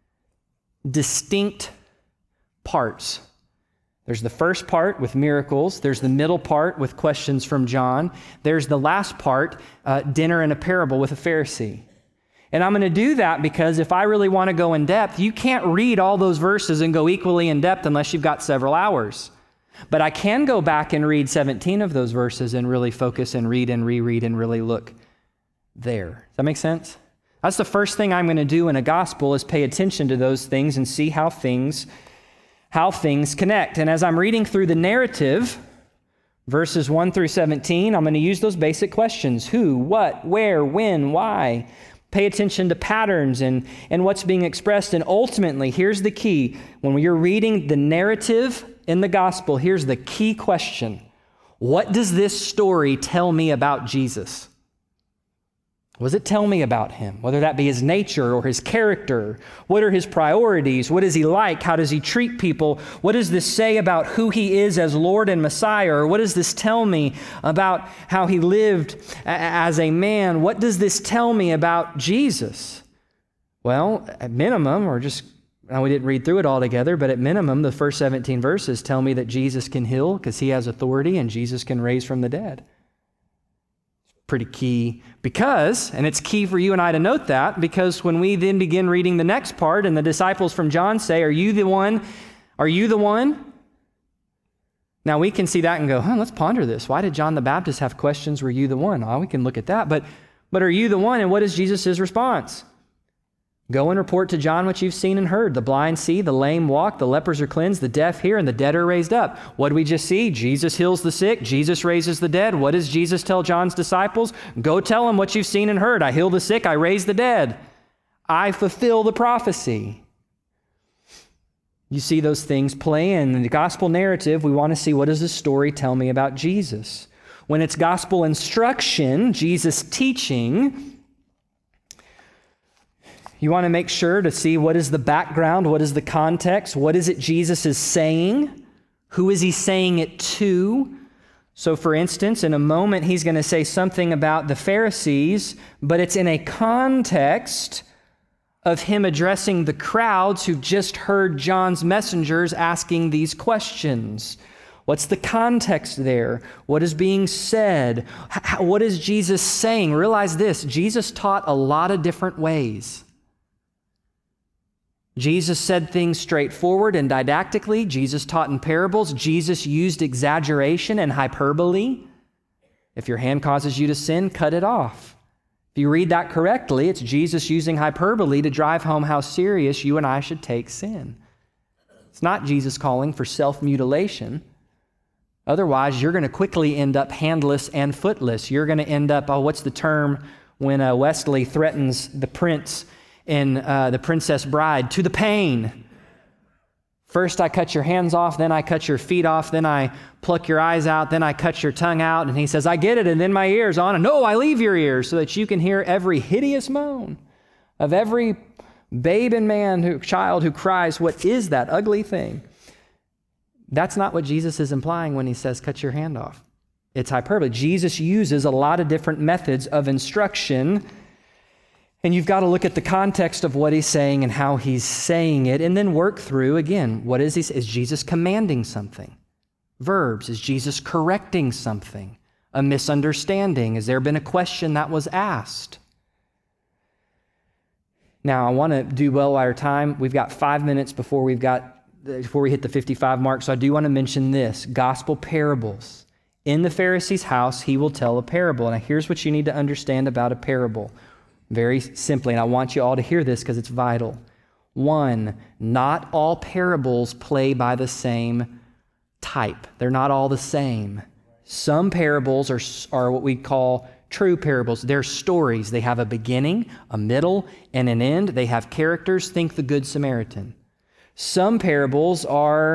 distinct parts. There's the first part with miracles. There's the middle part with questions from John. There's the last part, uh, dinner and a parable with a Pharisee. And I'm going to do that because if I really want to go in depth, you can't read all those verses and go equally in depth unless you've got several hours. But I can go back and read seventeen of those verses and really focus and read and reread and really look there. Does that make sense? That's the first thing I'm going to do in a gospel is pay attention to those things and see how things how things connect. And as I'm reading through the narrative, verses one through seventeen, I'm going to use those basic questions. Who, what, where, when, why? Pay attention to patterns and, and what's being expressed. And ultimately, here's the key. When you're reading the narrative in the gospel, here's the key question. What does this story tell me about Jesus? What does it tell me about him? Whether that be his nature or his character. What are his priorities? What is he like? How does he treat people? What does this say about who he is as Lord and Messiah? Or what does this tell me about how he lived a- as a man? What does this tell me about Jesus? Well, at minimum, or just, now we didn't read through it all together, but at minimum, the first seventeen verses tell me that Jesus can heal because he has authority and Jesus can raise from the dead. Pretty key because, and it's key for you and I to note that, because when we then begin reading the next part and the disciples from John say, are you the one? Are you the one? Now we can see that and go, huh, let's ponder this. Why did John the Baptist have questions, were you the one? Oh, we can look at that, but, but are you the one? And what is Jesus' response? Go and report to John what you've seen and heard. The blind see, the lame walk, the lepers are cleansed, the deaf hear, and the dead are raised up. What do we just see? Jesus heals the sick. Jesus raises the dead. What does Jesus tell John's disciples? Go tell them what you've seen and heard. I heal the sick. I raise the dead. I fulfill the prophecy. You see those things play in the gospel narrative. We want to see, what does this story tell me about Jesus? When it's gospel instruction, Jesus teaching, you want to make sure to see what is the background, what is the context, what is it Jesus is saying, who is he saying it to? So for instance, in a moment, he's going to say something about the Pharisees, but it's in a context of him addressing the crowds who just heard John's messengers asking these questions. What's the context there? What is being said? How, what is Jesus saying? Realize this, Jesus taught a lot of different ways. Jesus said things straightforward and didactically. Jesus taught in parables. Jesus used exaggeration and hyperbole. If your hand causes you to sin, cut it off. If you read that correctly, it's Jesus using hyperbole to drive home how serious you and I should take sin. It's not Jesus calling for self-mutilation. Otherwise, you're going to quickly end up handless and footless. You're going to end up, oh, what's the term when uh, Wesley threatens the prince in uh, The Princess Bride? To the pain. First I cut your hands off, then I cut your feet off, then I pluck your eyes out, then I cut your tongue out. And he says, I get it, and then my ears on. And no, I leave your ears so that you can hear every hideous moan of every babe and man, who, child who cries, what is that ugly thing? That's not what Jesus is implying when he says, cut your hand off. It's hyperbole. Jesus uses a lot of different methods of instruction. And you've got to look at the context of what he's saying and how he's saying it, and then work through, again, what is he? Is Jesus commanding something? Verbs. Is Jesus correcting something? A misunderstanding? Has there been a question that was asked? Now, I want to do well by our time. We've got five minutes before we've got before we hit the fifty-five mark, so I do want to mention this. Gospel parables. In the Pharisee's house, he will tell a parable. Now, here's what you need to understand about a parable. Very simply, and I want you all to hear this because it's vital. One, not all parables play by the same type. They're not all the same. Some parables are, are what we call true parables. They're stories. They have a beginning, a middle, and an end. They have characters. Think the Good Samaritan. Some parables are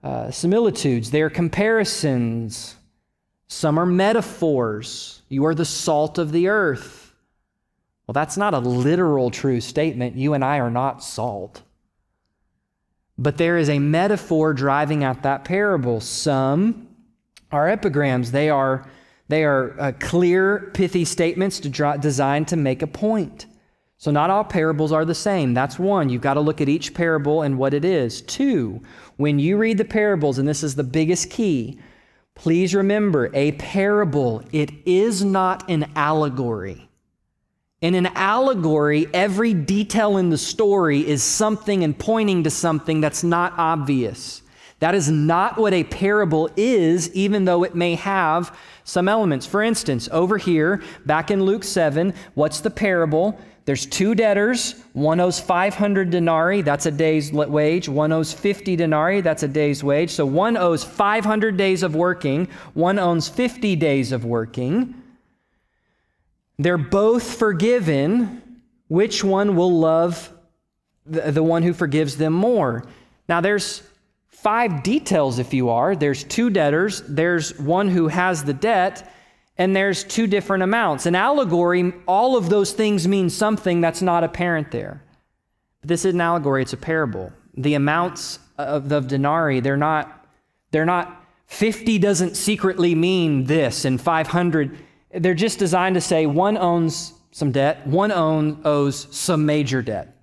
uh, similitudes, they are comparisons. Some are metaphors. You are the salt of the earth. Well, that's not a literal true statement. You and I are not salt. But there is a metaphor driving at that parable. Some are epigrams. They are, they are uh, clear, pithy statements to draw, designed to make a point. So not all parables are the same. That's one. You've got to look at each parable and what it is. Two, when you read the parables, and this is the biggest key, please remember, a parable, it is not an allegory. In an allegory, every detail in the story is something and pointing to something that's not obvious. That is not what a parable is, even though it may have some elements. For instance, over here, back in Luke seven, what's the parable? There's two debtors. One owes five hundred denarii, that's a day's wage. One owes fifty denarii, that's a day's wage. So one owes five hundred days of working. One owns fifty days of working. They're both forgiven. Which one will love the, the one who forgives them more? Now there's five details if you are. There's two debtors. There's one who has the debt. And there's two different amounts. An allegory, all of those things mean something that's not apparent there. But this is an allegory, it's a parable. The amounts of the denarii, they're not, they're not, fifty doesn't secretly mean this, and five hundred, they're just designed to say one owns some debt, one own, owes some major debt.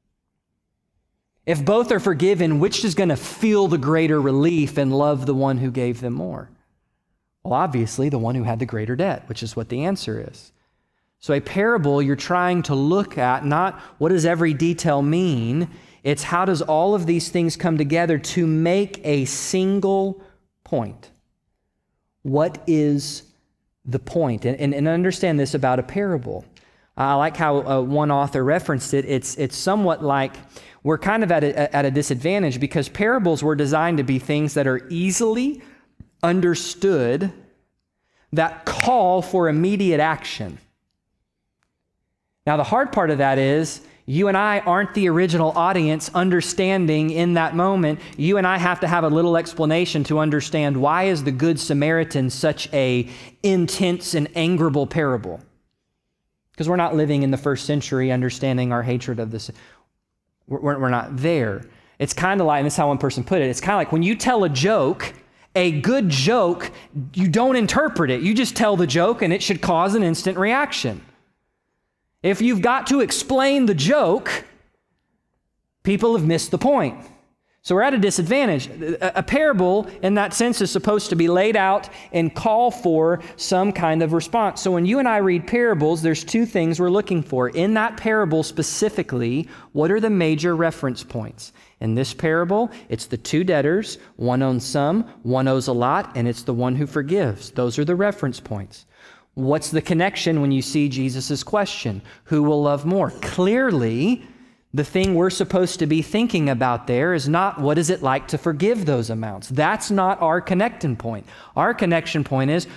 If both are forgiven, which is going to feel the greater relief and love the one who gave them more? Well, obviously, the one who had the greater debt, which is what the answer is. So a parable, you're trying to look at not what does every detail mean, it's how does all of these things come together to make a single point. What is the point? And, and, and understand this about a parable. I like how uh, one author referenced it. It's, it's somewhat like we're kind of at a, at a disadvantage because parables were designed to be things that are easily understood, that call for immediate action. Now, the hard part of that is you and I aren't the original audience understanding in that moment. You and I have to have a little explanation to understand why is the Good Samaritan such a intense and angerable parable? Because we're not living in the first century understanding our hatred of this. We're, we're not there. It's kind of like, and this is how one person put it, it's kind of like when you tell a joke, a good joke, you don't interpret it. You just tell the joke and it should cause an instant reaction. If you've got to explain the joke, people have missed the point. So we're at a disadvantage. A parable, in that sense, is supposed to be laid out and call for some kind of response. So when you and I read parables, there's two things we're looking for. In that parable specifically, what are the major reference points? In this parable, it's the two debtors. One owns some, one owes a lot, and it's the one who forgives. Those are the reference points. What's the connection when you see Jesus' question? Who will love more? Clearly, the thing we're supposed to be thinking about there is not what is it like to forgive those amounts. That's not our connecting point. Our connection point is,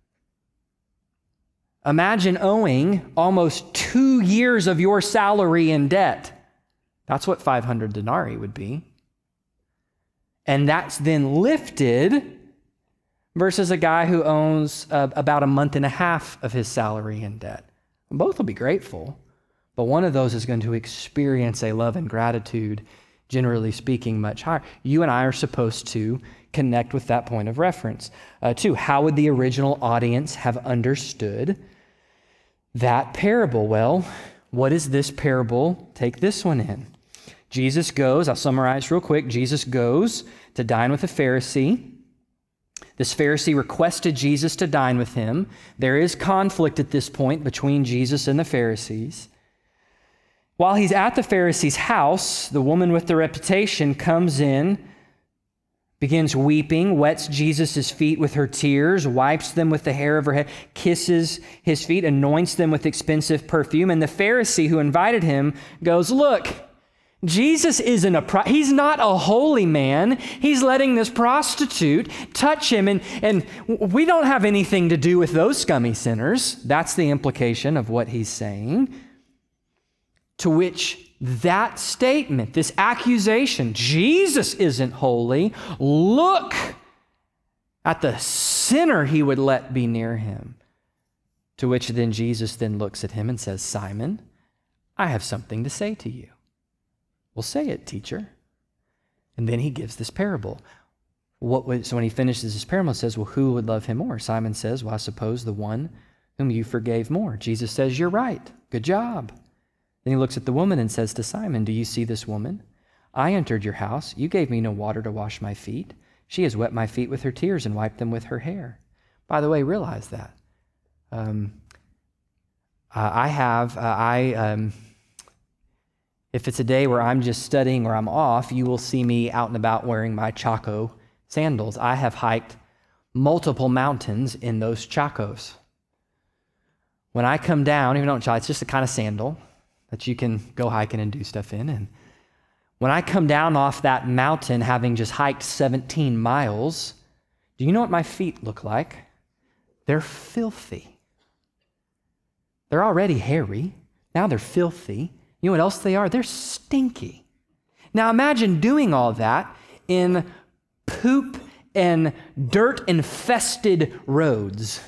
imagine owing almost two years of your salary in debt. That's what five hundred denarii would be. And that's then lifted versus a guy who owns uh, about a month and a half of his salary in debt. Both will be grateful. But one of those is going to experience a love and gratitude, generally speaking, much higher. You and I are supposed to connect with that point of reference. Uh, two, how would the original audience have understood that parable? Well, what is this parable? Take this one in. Jesus goes, I'll summarize real quick. Jesus goes to dine with a Pharisee. This Pharisee requested Jesus to dine with him. There is conflict at this point between Jesus and the Pharisees. While he's at the Pharisee's house, the woman with the reputation comes in, begins weeping, wets Jesus' feet with her tears, wipes them with the hair of her head, kisses his feet, anoints them with expensive perfume. And the Pharisee who invited him goes, look, Jesus isn't a, pro- he's not a holy man. He's letting this prostitute touch him, and, and we don't have anything to do with those scummy sinners. That's the implication of what he's saying. To which that statement, this accusation, Jesus isn't holy, look at the sinner he would let be near him. To which then Jesus then looks at him and says, Simon, I have something to say to you. Well, say it, teacher. And then he gives this parable. What would, so when he finishes his parable, he says, well, who would love him more? Simon says, well, I suppose the one whom you forgave more. Jesus says, you're right. Good job. Then he looks at the woman and says to Simon, do you see this woman? I entered your house. You gave me no water to wash my feet. She has wet my feet with her tears and wiped them with her hair. By the way, realize that. Um, uh, I have, uh, I, um, if it's a day where I'm just studying or I'm off, you will see me out and about wearing my Chaco sandals. I have hiked multiple mountains in those Chacos. When I come down, even though it's just a kind of sandal that you can go hiking and do stuff in, and when I come down off that mountain, having just hiked seventeen miles, do you know what my feet look like? They're filthy. They're already hairy. Now they're filthy. You know what else they are? They're stinky. Now imagine doing all that in poop and dirt-infested roads.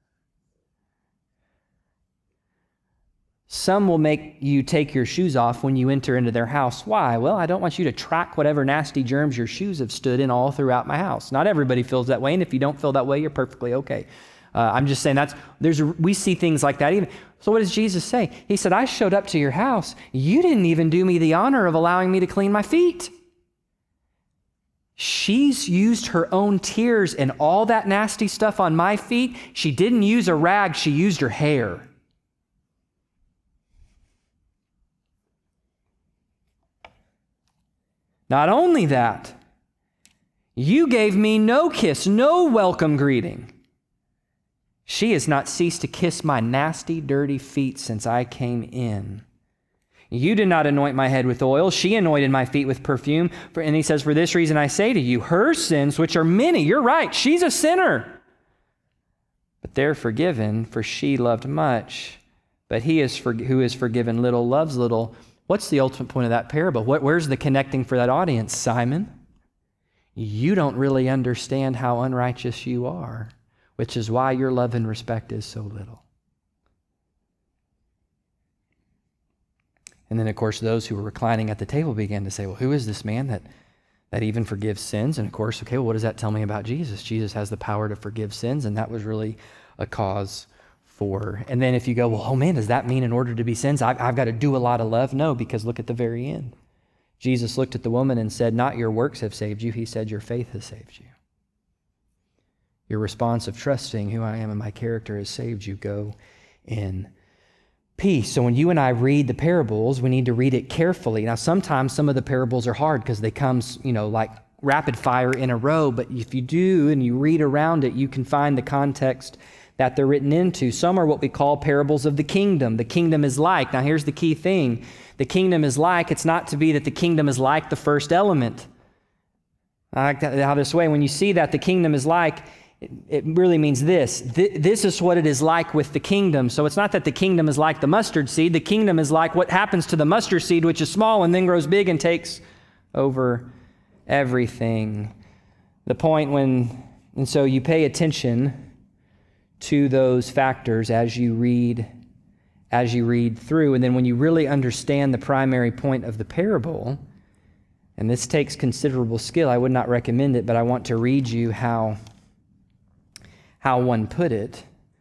Some will make you take your shoes off when you enter into their house. Why? Well, I don't want you to track whatever nasty germs your shoes have stood in all throughout my house. Not everybody feels that way, and if you don't feel that way, you're perfectly okay. Uh, I'm just saying that's, there's, we see things like that even. So what does Jesus say? He said, I showed up to your house. You didn't even do me the honor of allowing me to clean my feet. She's used her own tears and all that nasty stuff on my feet. She didn't use a rag, she used her hair. Not only that, you gave me no kiss, no welcome greeting. She has not ceased to kiss my nasty, dirty feet since I came in. You did not anoint my head with oil. She anointed my feet with perfume. For, and he says, for this reason I say to you, her sins, which are many, you're right, she's a sinner. But they're forgiven, for she loved much. But he is for, who is forgiven little loves little. What's the ultimate point of that parable? What, where's the connecting for that audience? Simon, you don't really understand how unrighteous you are, which is why your love and respect is so little. And then, of course, those who were reclining at the table began to say, well, who is this man that, that even forgives sins? And of course, okay, well, what does that tell me about Jesus? Jesus has the power to forgive sins, and that was really a cause for. And then if you go, well, oh man, does that mean in order to be sins, I've, I've got to do a lot of love? No, because look at the very end. Jesus looked at the woman and said, not your works have saved you. He said, your faith has saved you. Your response of trusting who I am and my character has saved you. Go in peace. So when you and I read the parables, we need to read it carefully. Now, sometimes some of the parables are hard because they come, you know, like rapid fire in a row. But if you do and you read around it, you can find the context that they're written into. Some are what we call parables of the kingdom. The kingdom is like. Now, here's the key thing. The kingdom is like. It's not to be that the kingdom is like the first element. I like that, how this way, when you see that the kingdom is like, it really means this. This is what it is like with the kingdom. So it's not that the kingdom is like the mustard seed. The kingdom is like what happens to the mustard seed, which is small and then grows big and takes over everything. The point when, and so you pay attention to those factors as you read, as you read through. And then when you really understand the primary point of the parable, and this takes considerable skill, I would not recommend it, but I want to read you how how one put it.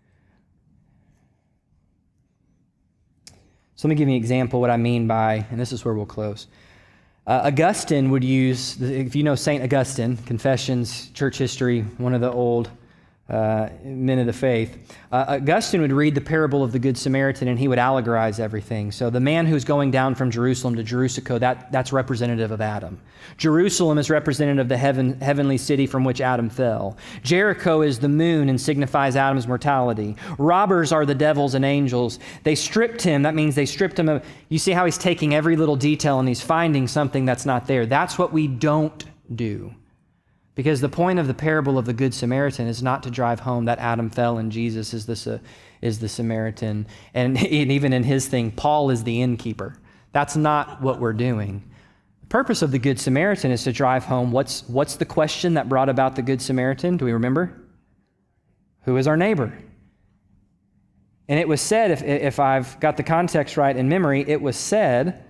So let me give you an example what I mean by, and this is where we'll close. Uh, Augustine would use, if you know Saint Augustine, Confessions, church history, one of the old uh, men of the faith. Uh, Augustine would read the parable of the Good Samaritan and he would allegorize everything. So the man who's going down from Jerusalem to Jericho, that, that's representative of Adam. Jerusalem is representative of the heaven, heavenly city from which Adam fell. Jericho is the moon and signifies Adam's mortality. Robbers are the devils and angels. They stripped him. That means they stripped him of, you see how he's taking every little detail and he's finding something that's not there. That's what we don't do. Because the point of the parable of the Good Samaritan is not to drive home that Adam fell and Jesus is the, is the Samaritan. And, and even in his thing, Paul is the innkeeper. That's not what we're doing. The purpose of the Good Samaritan is to drive home what's, what's the question that brought about the Good Samaritan? Do we remember? Who is our neighbor? And it was said, if, if I've got the context right in memory, it was said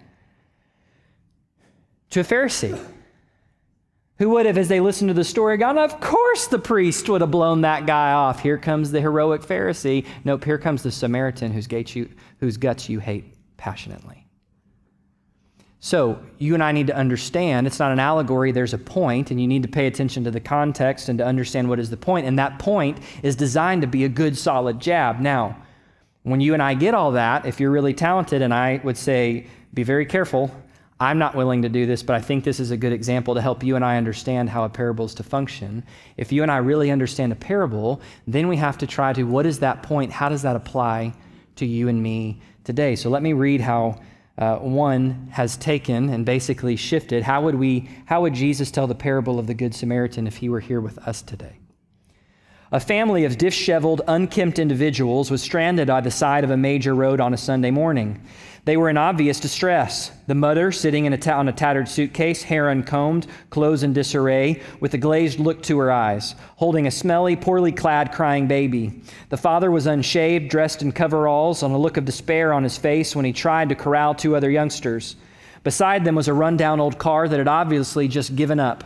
to a Pharisee who would have, as they listened to the story, gone, of course the priest would have blown that guy off. Here comes the heroic Pharisee. Nope, here comes the Samaritan whose, gates you, whose guts you hate passionately. So you and I need to understand, it's not an allegory, there's a point, and you need to pay attention to the context and to understand what is the point, and that point is designed to be a good, solid jab. Now, when you and I get all that, if you're really talented, and I would say, be very careful, I'm not willing to do this, but I think this is a good example to help you and I understand how a parable is to function. If you and I really understand a parable, then we have to try to, what is that point? How does that apply to you and me today? So let me read how uh, one has taken and basically shifted. How would we, how would Jesus tell the parable of the Good Samaritan if he were here with us today? A family of disheveled, unkempt individuals was stranded by the side of a major road on a Sunday morning. They were in obvious distress. The mother, sitting in a ta- on a tattered suitcase, hair uncombed, clothes in disarray, with a glazed look to her eyes, holding a smelly, poorly clad, crying baby. The father was unshaved, dressed in coveralls, on a look of despair on his face when he tried to corral two other youngsters. Beside them was a rundown old car that had obviously just given up.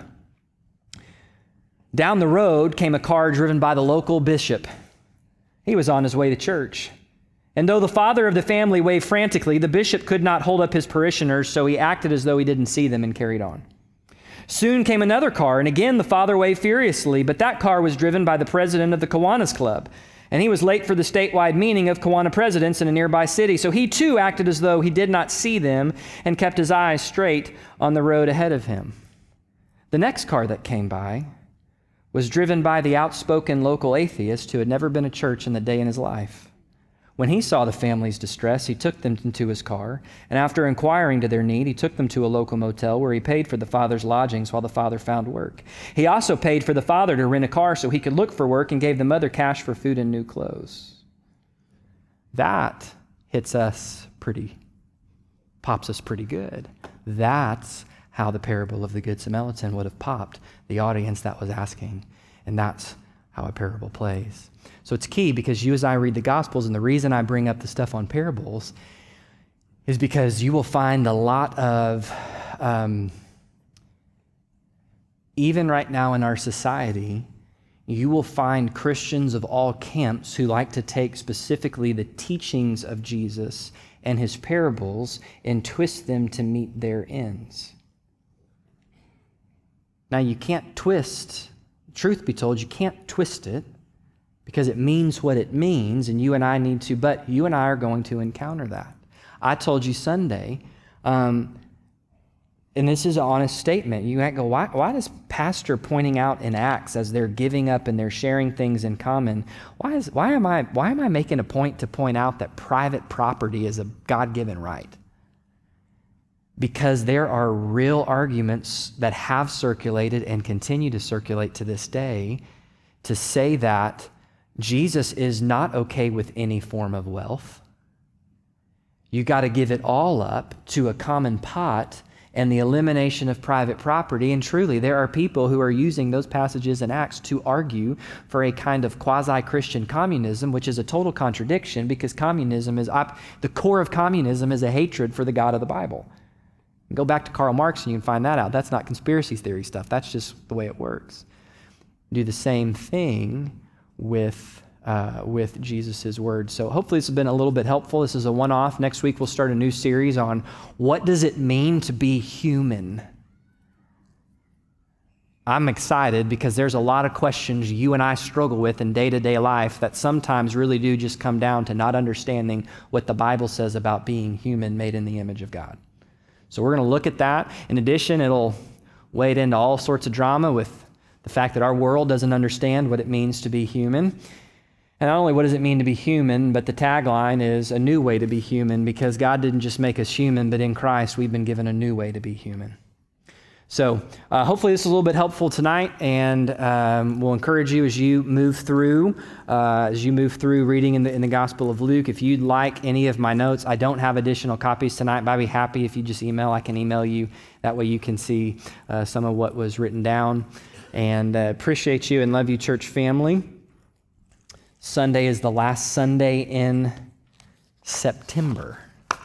Down the road came a car driven by the local bishop. He was on his way to church. And though the father of the family waved frantically, the bishop could not hold up his parishioners, so he acted as though he didn't see them and carried on. Soon came another car, and again the father waved furiously, but that car was driven by the president of the Kiwanis Club, and he was late for the statewide meeting of Kiwana presidents in a nearby city, so he too acted as though he did not see them and kept his eyes straight on the road ahead of him. The next car that came by was driven by the outspoken local atheist who had never been to church in the day in his life. When he saw the family's distress, he took them into his car, and after inquiring to their need, he took them to a local motel where he paid for the father's lodgings while the father found work. He also paid for the father to rent a car so he could look for work and gave the mother cash for food and new clothes. That hits us pretty, pops us pretty good. That's how the parable of the Good Samaritan would have popped the audience that was asking, and that's how a parable plays. So it's key because you as I read the Gospels, and the reason I bring up the stuff on parables is because you will find a lot of, um, even right now in our society, you will find Christians of all camps who like to take specifically the teachings of Jesus and his parables and twist them to meet their ends. Now, you can't twist, truth be told, you can't twist it because it means what it means, and you and I need to, but you and I are going to encounter that. I told you Sunday, um, and this is an honest statement. You might go, why, why does pastor pointing out in Acts as they're giving up and they're sharing things in common, why is why am I why am I making a point to point out that private property is a God-given right? Because there are real arguments that have circulated and continue to circulate to this day to say that Jesus is not okay with any form of wealth. You got to give it all up to a common pot and the elimination of private property. And truly, there are people who are using those passages in Acts to argue for a kind of quasi-Christian communism, which is a total contradiction because communism is, op- the core of communism is a hatred for the God of the Bible. Go back to Karl Marx and you can find that out. That's not conspiracy theory stuff. That's just the way it works. Do the same thing with uh, with Jesus' words. So hopefully this has been a little bit helpful. This is a one-off. Next week we'll start a new series on what does it mean to be human. I'm excited because there's a lot of questions you and I struggle with in day-to-day life that sometimes really do just come down to not understanding what the Bible says about being human made in the image of God. So we're going to look at that. In addition, it'll wade into all sorts of drama with the fact that our world doesn't understand what it means to be human. And not only what does it mean to be human, but the tagline is a new way to be human because God didn't just make us human, but in Christ we've been given a new way to be human. So uh, hopefully this is a little bit helpful tonight, and um, we'll encourage you as you move through, uh, as you move through reading in the, in the Gospel of Luke. If you'd like any of my notes, I don't have additional copies tonight, but I'd be happy if you just email. I can email you. That way you can see uh, some of what was written down. And uh, appreciate you and love you, church family. Sunday is the last Sunday in September.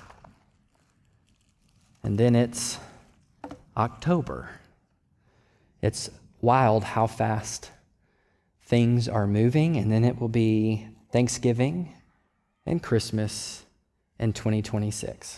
And then it's October. It's wild how fast things are moving, and then it will be Thanksgiving and Christmas in twenty twenty-six.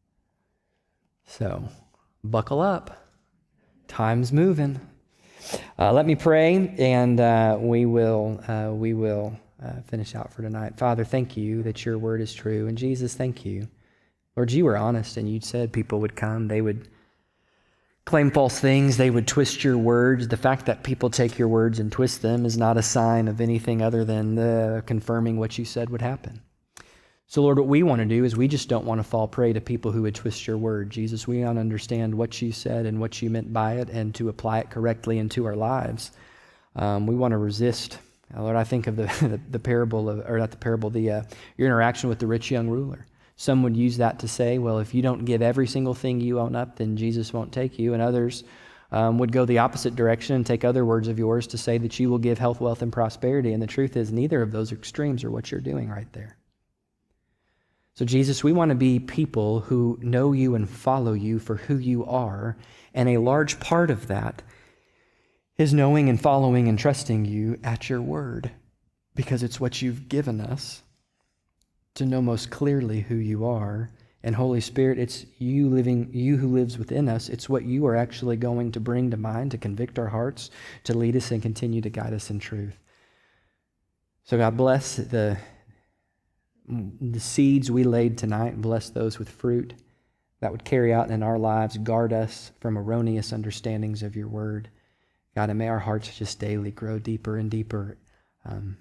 So, buckle up. Time's moving. Uh, let me pray, and uh, we will uh, we will uh, finish out for tonight. Father, thank you that your word is true, and Jesus, thank you. Lord, you were honest, and you said people would come, they would claim false things, they would twist your words. The fact that people take your words and twist them is not a sign of anything other than the confirming what you said would happen. So Lord, what we want to do is we just don't want to fall prey to people who would twist your word. Jesus, we want to understand what you said and what you meant by it and to apply it correctly into our lives. Um, we want to resist. Uh, Lord, I think of the, the, the parable, of, or not the parable, the uh, your interaction with the rich young ruler. Some would use that to say, well, if you don't give every single thing you own up, then Jesus won't take you. And others um, would go the opposite direction and take other words of yours to say that you will give health, wealth, and prosperity. And the truth is, neither of those extremes are what you're doing right there. So Jesus, we want to be people who know you and follow you for who you are. And a large part of that is knowing and following and trusting you at your word, because it's what you've given us to know most clearly who you are. And Holy Spirit, it's you living, you who lives within us. It's what you are actually going to bring to mind, to convict our hearts, to lead us and continue to guide us in truth. So God, bless the, the seeds we laid tonight. Bless those with fruit that would carry out in our lives. Guard us from erroneous understandings of your word. God, and may our hearts just daily grow deeper and deeper um,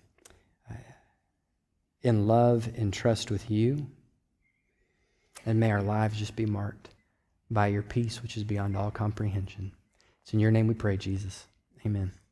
in love and trust with you. And may our lives just be marked by your peace, which is beyond all comprehension. It's in your name we pray, Jesus. Amen.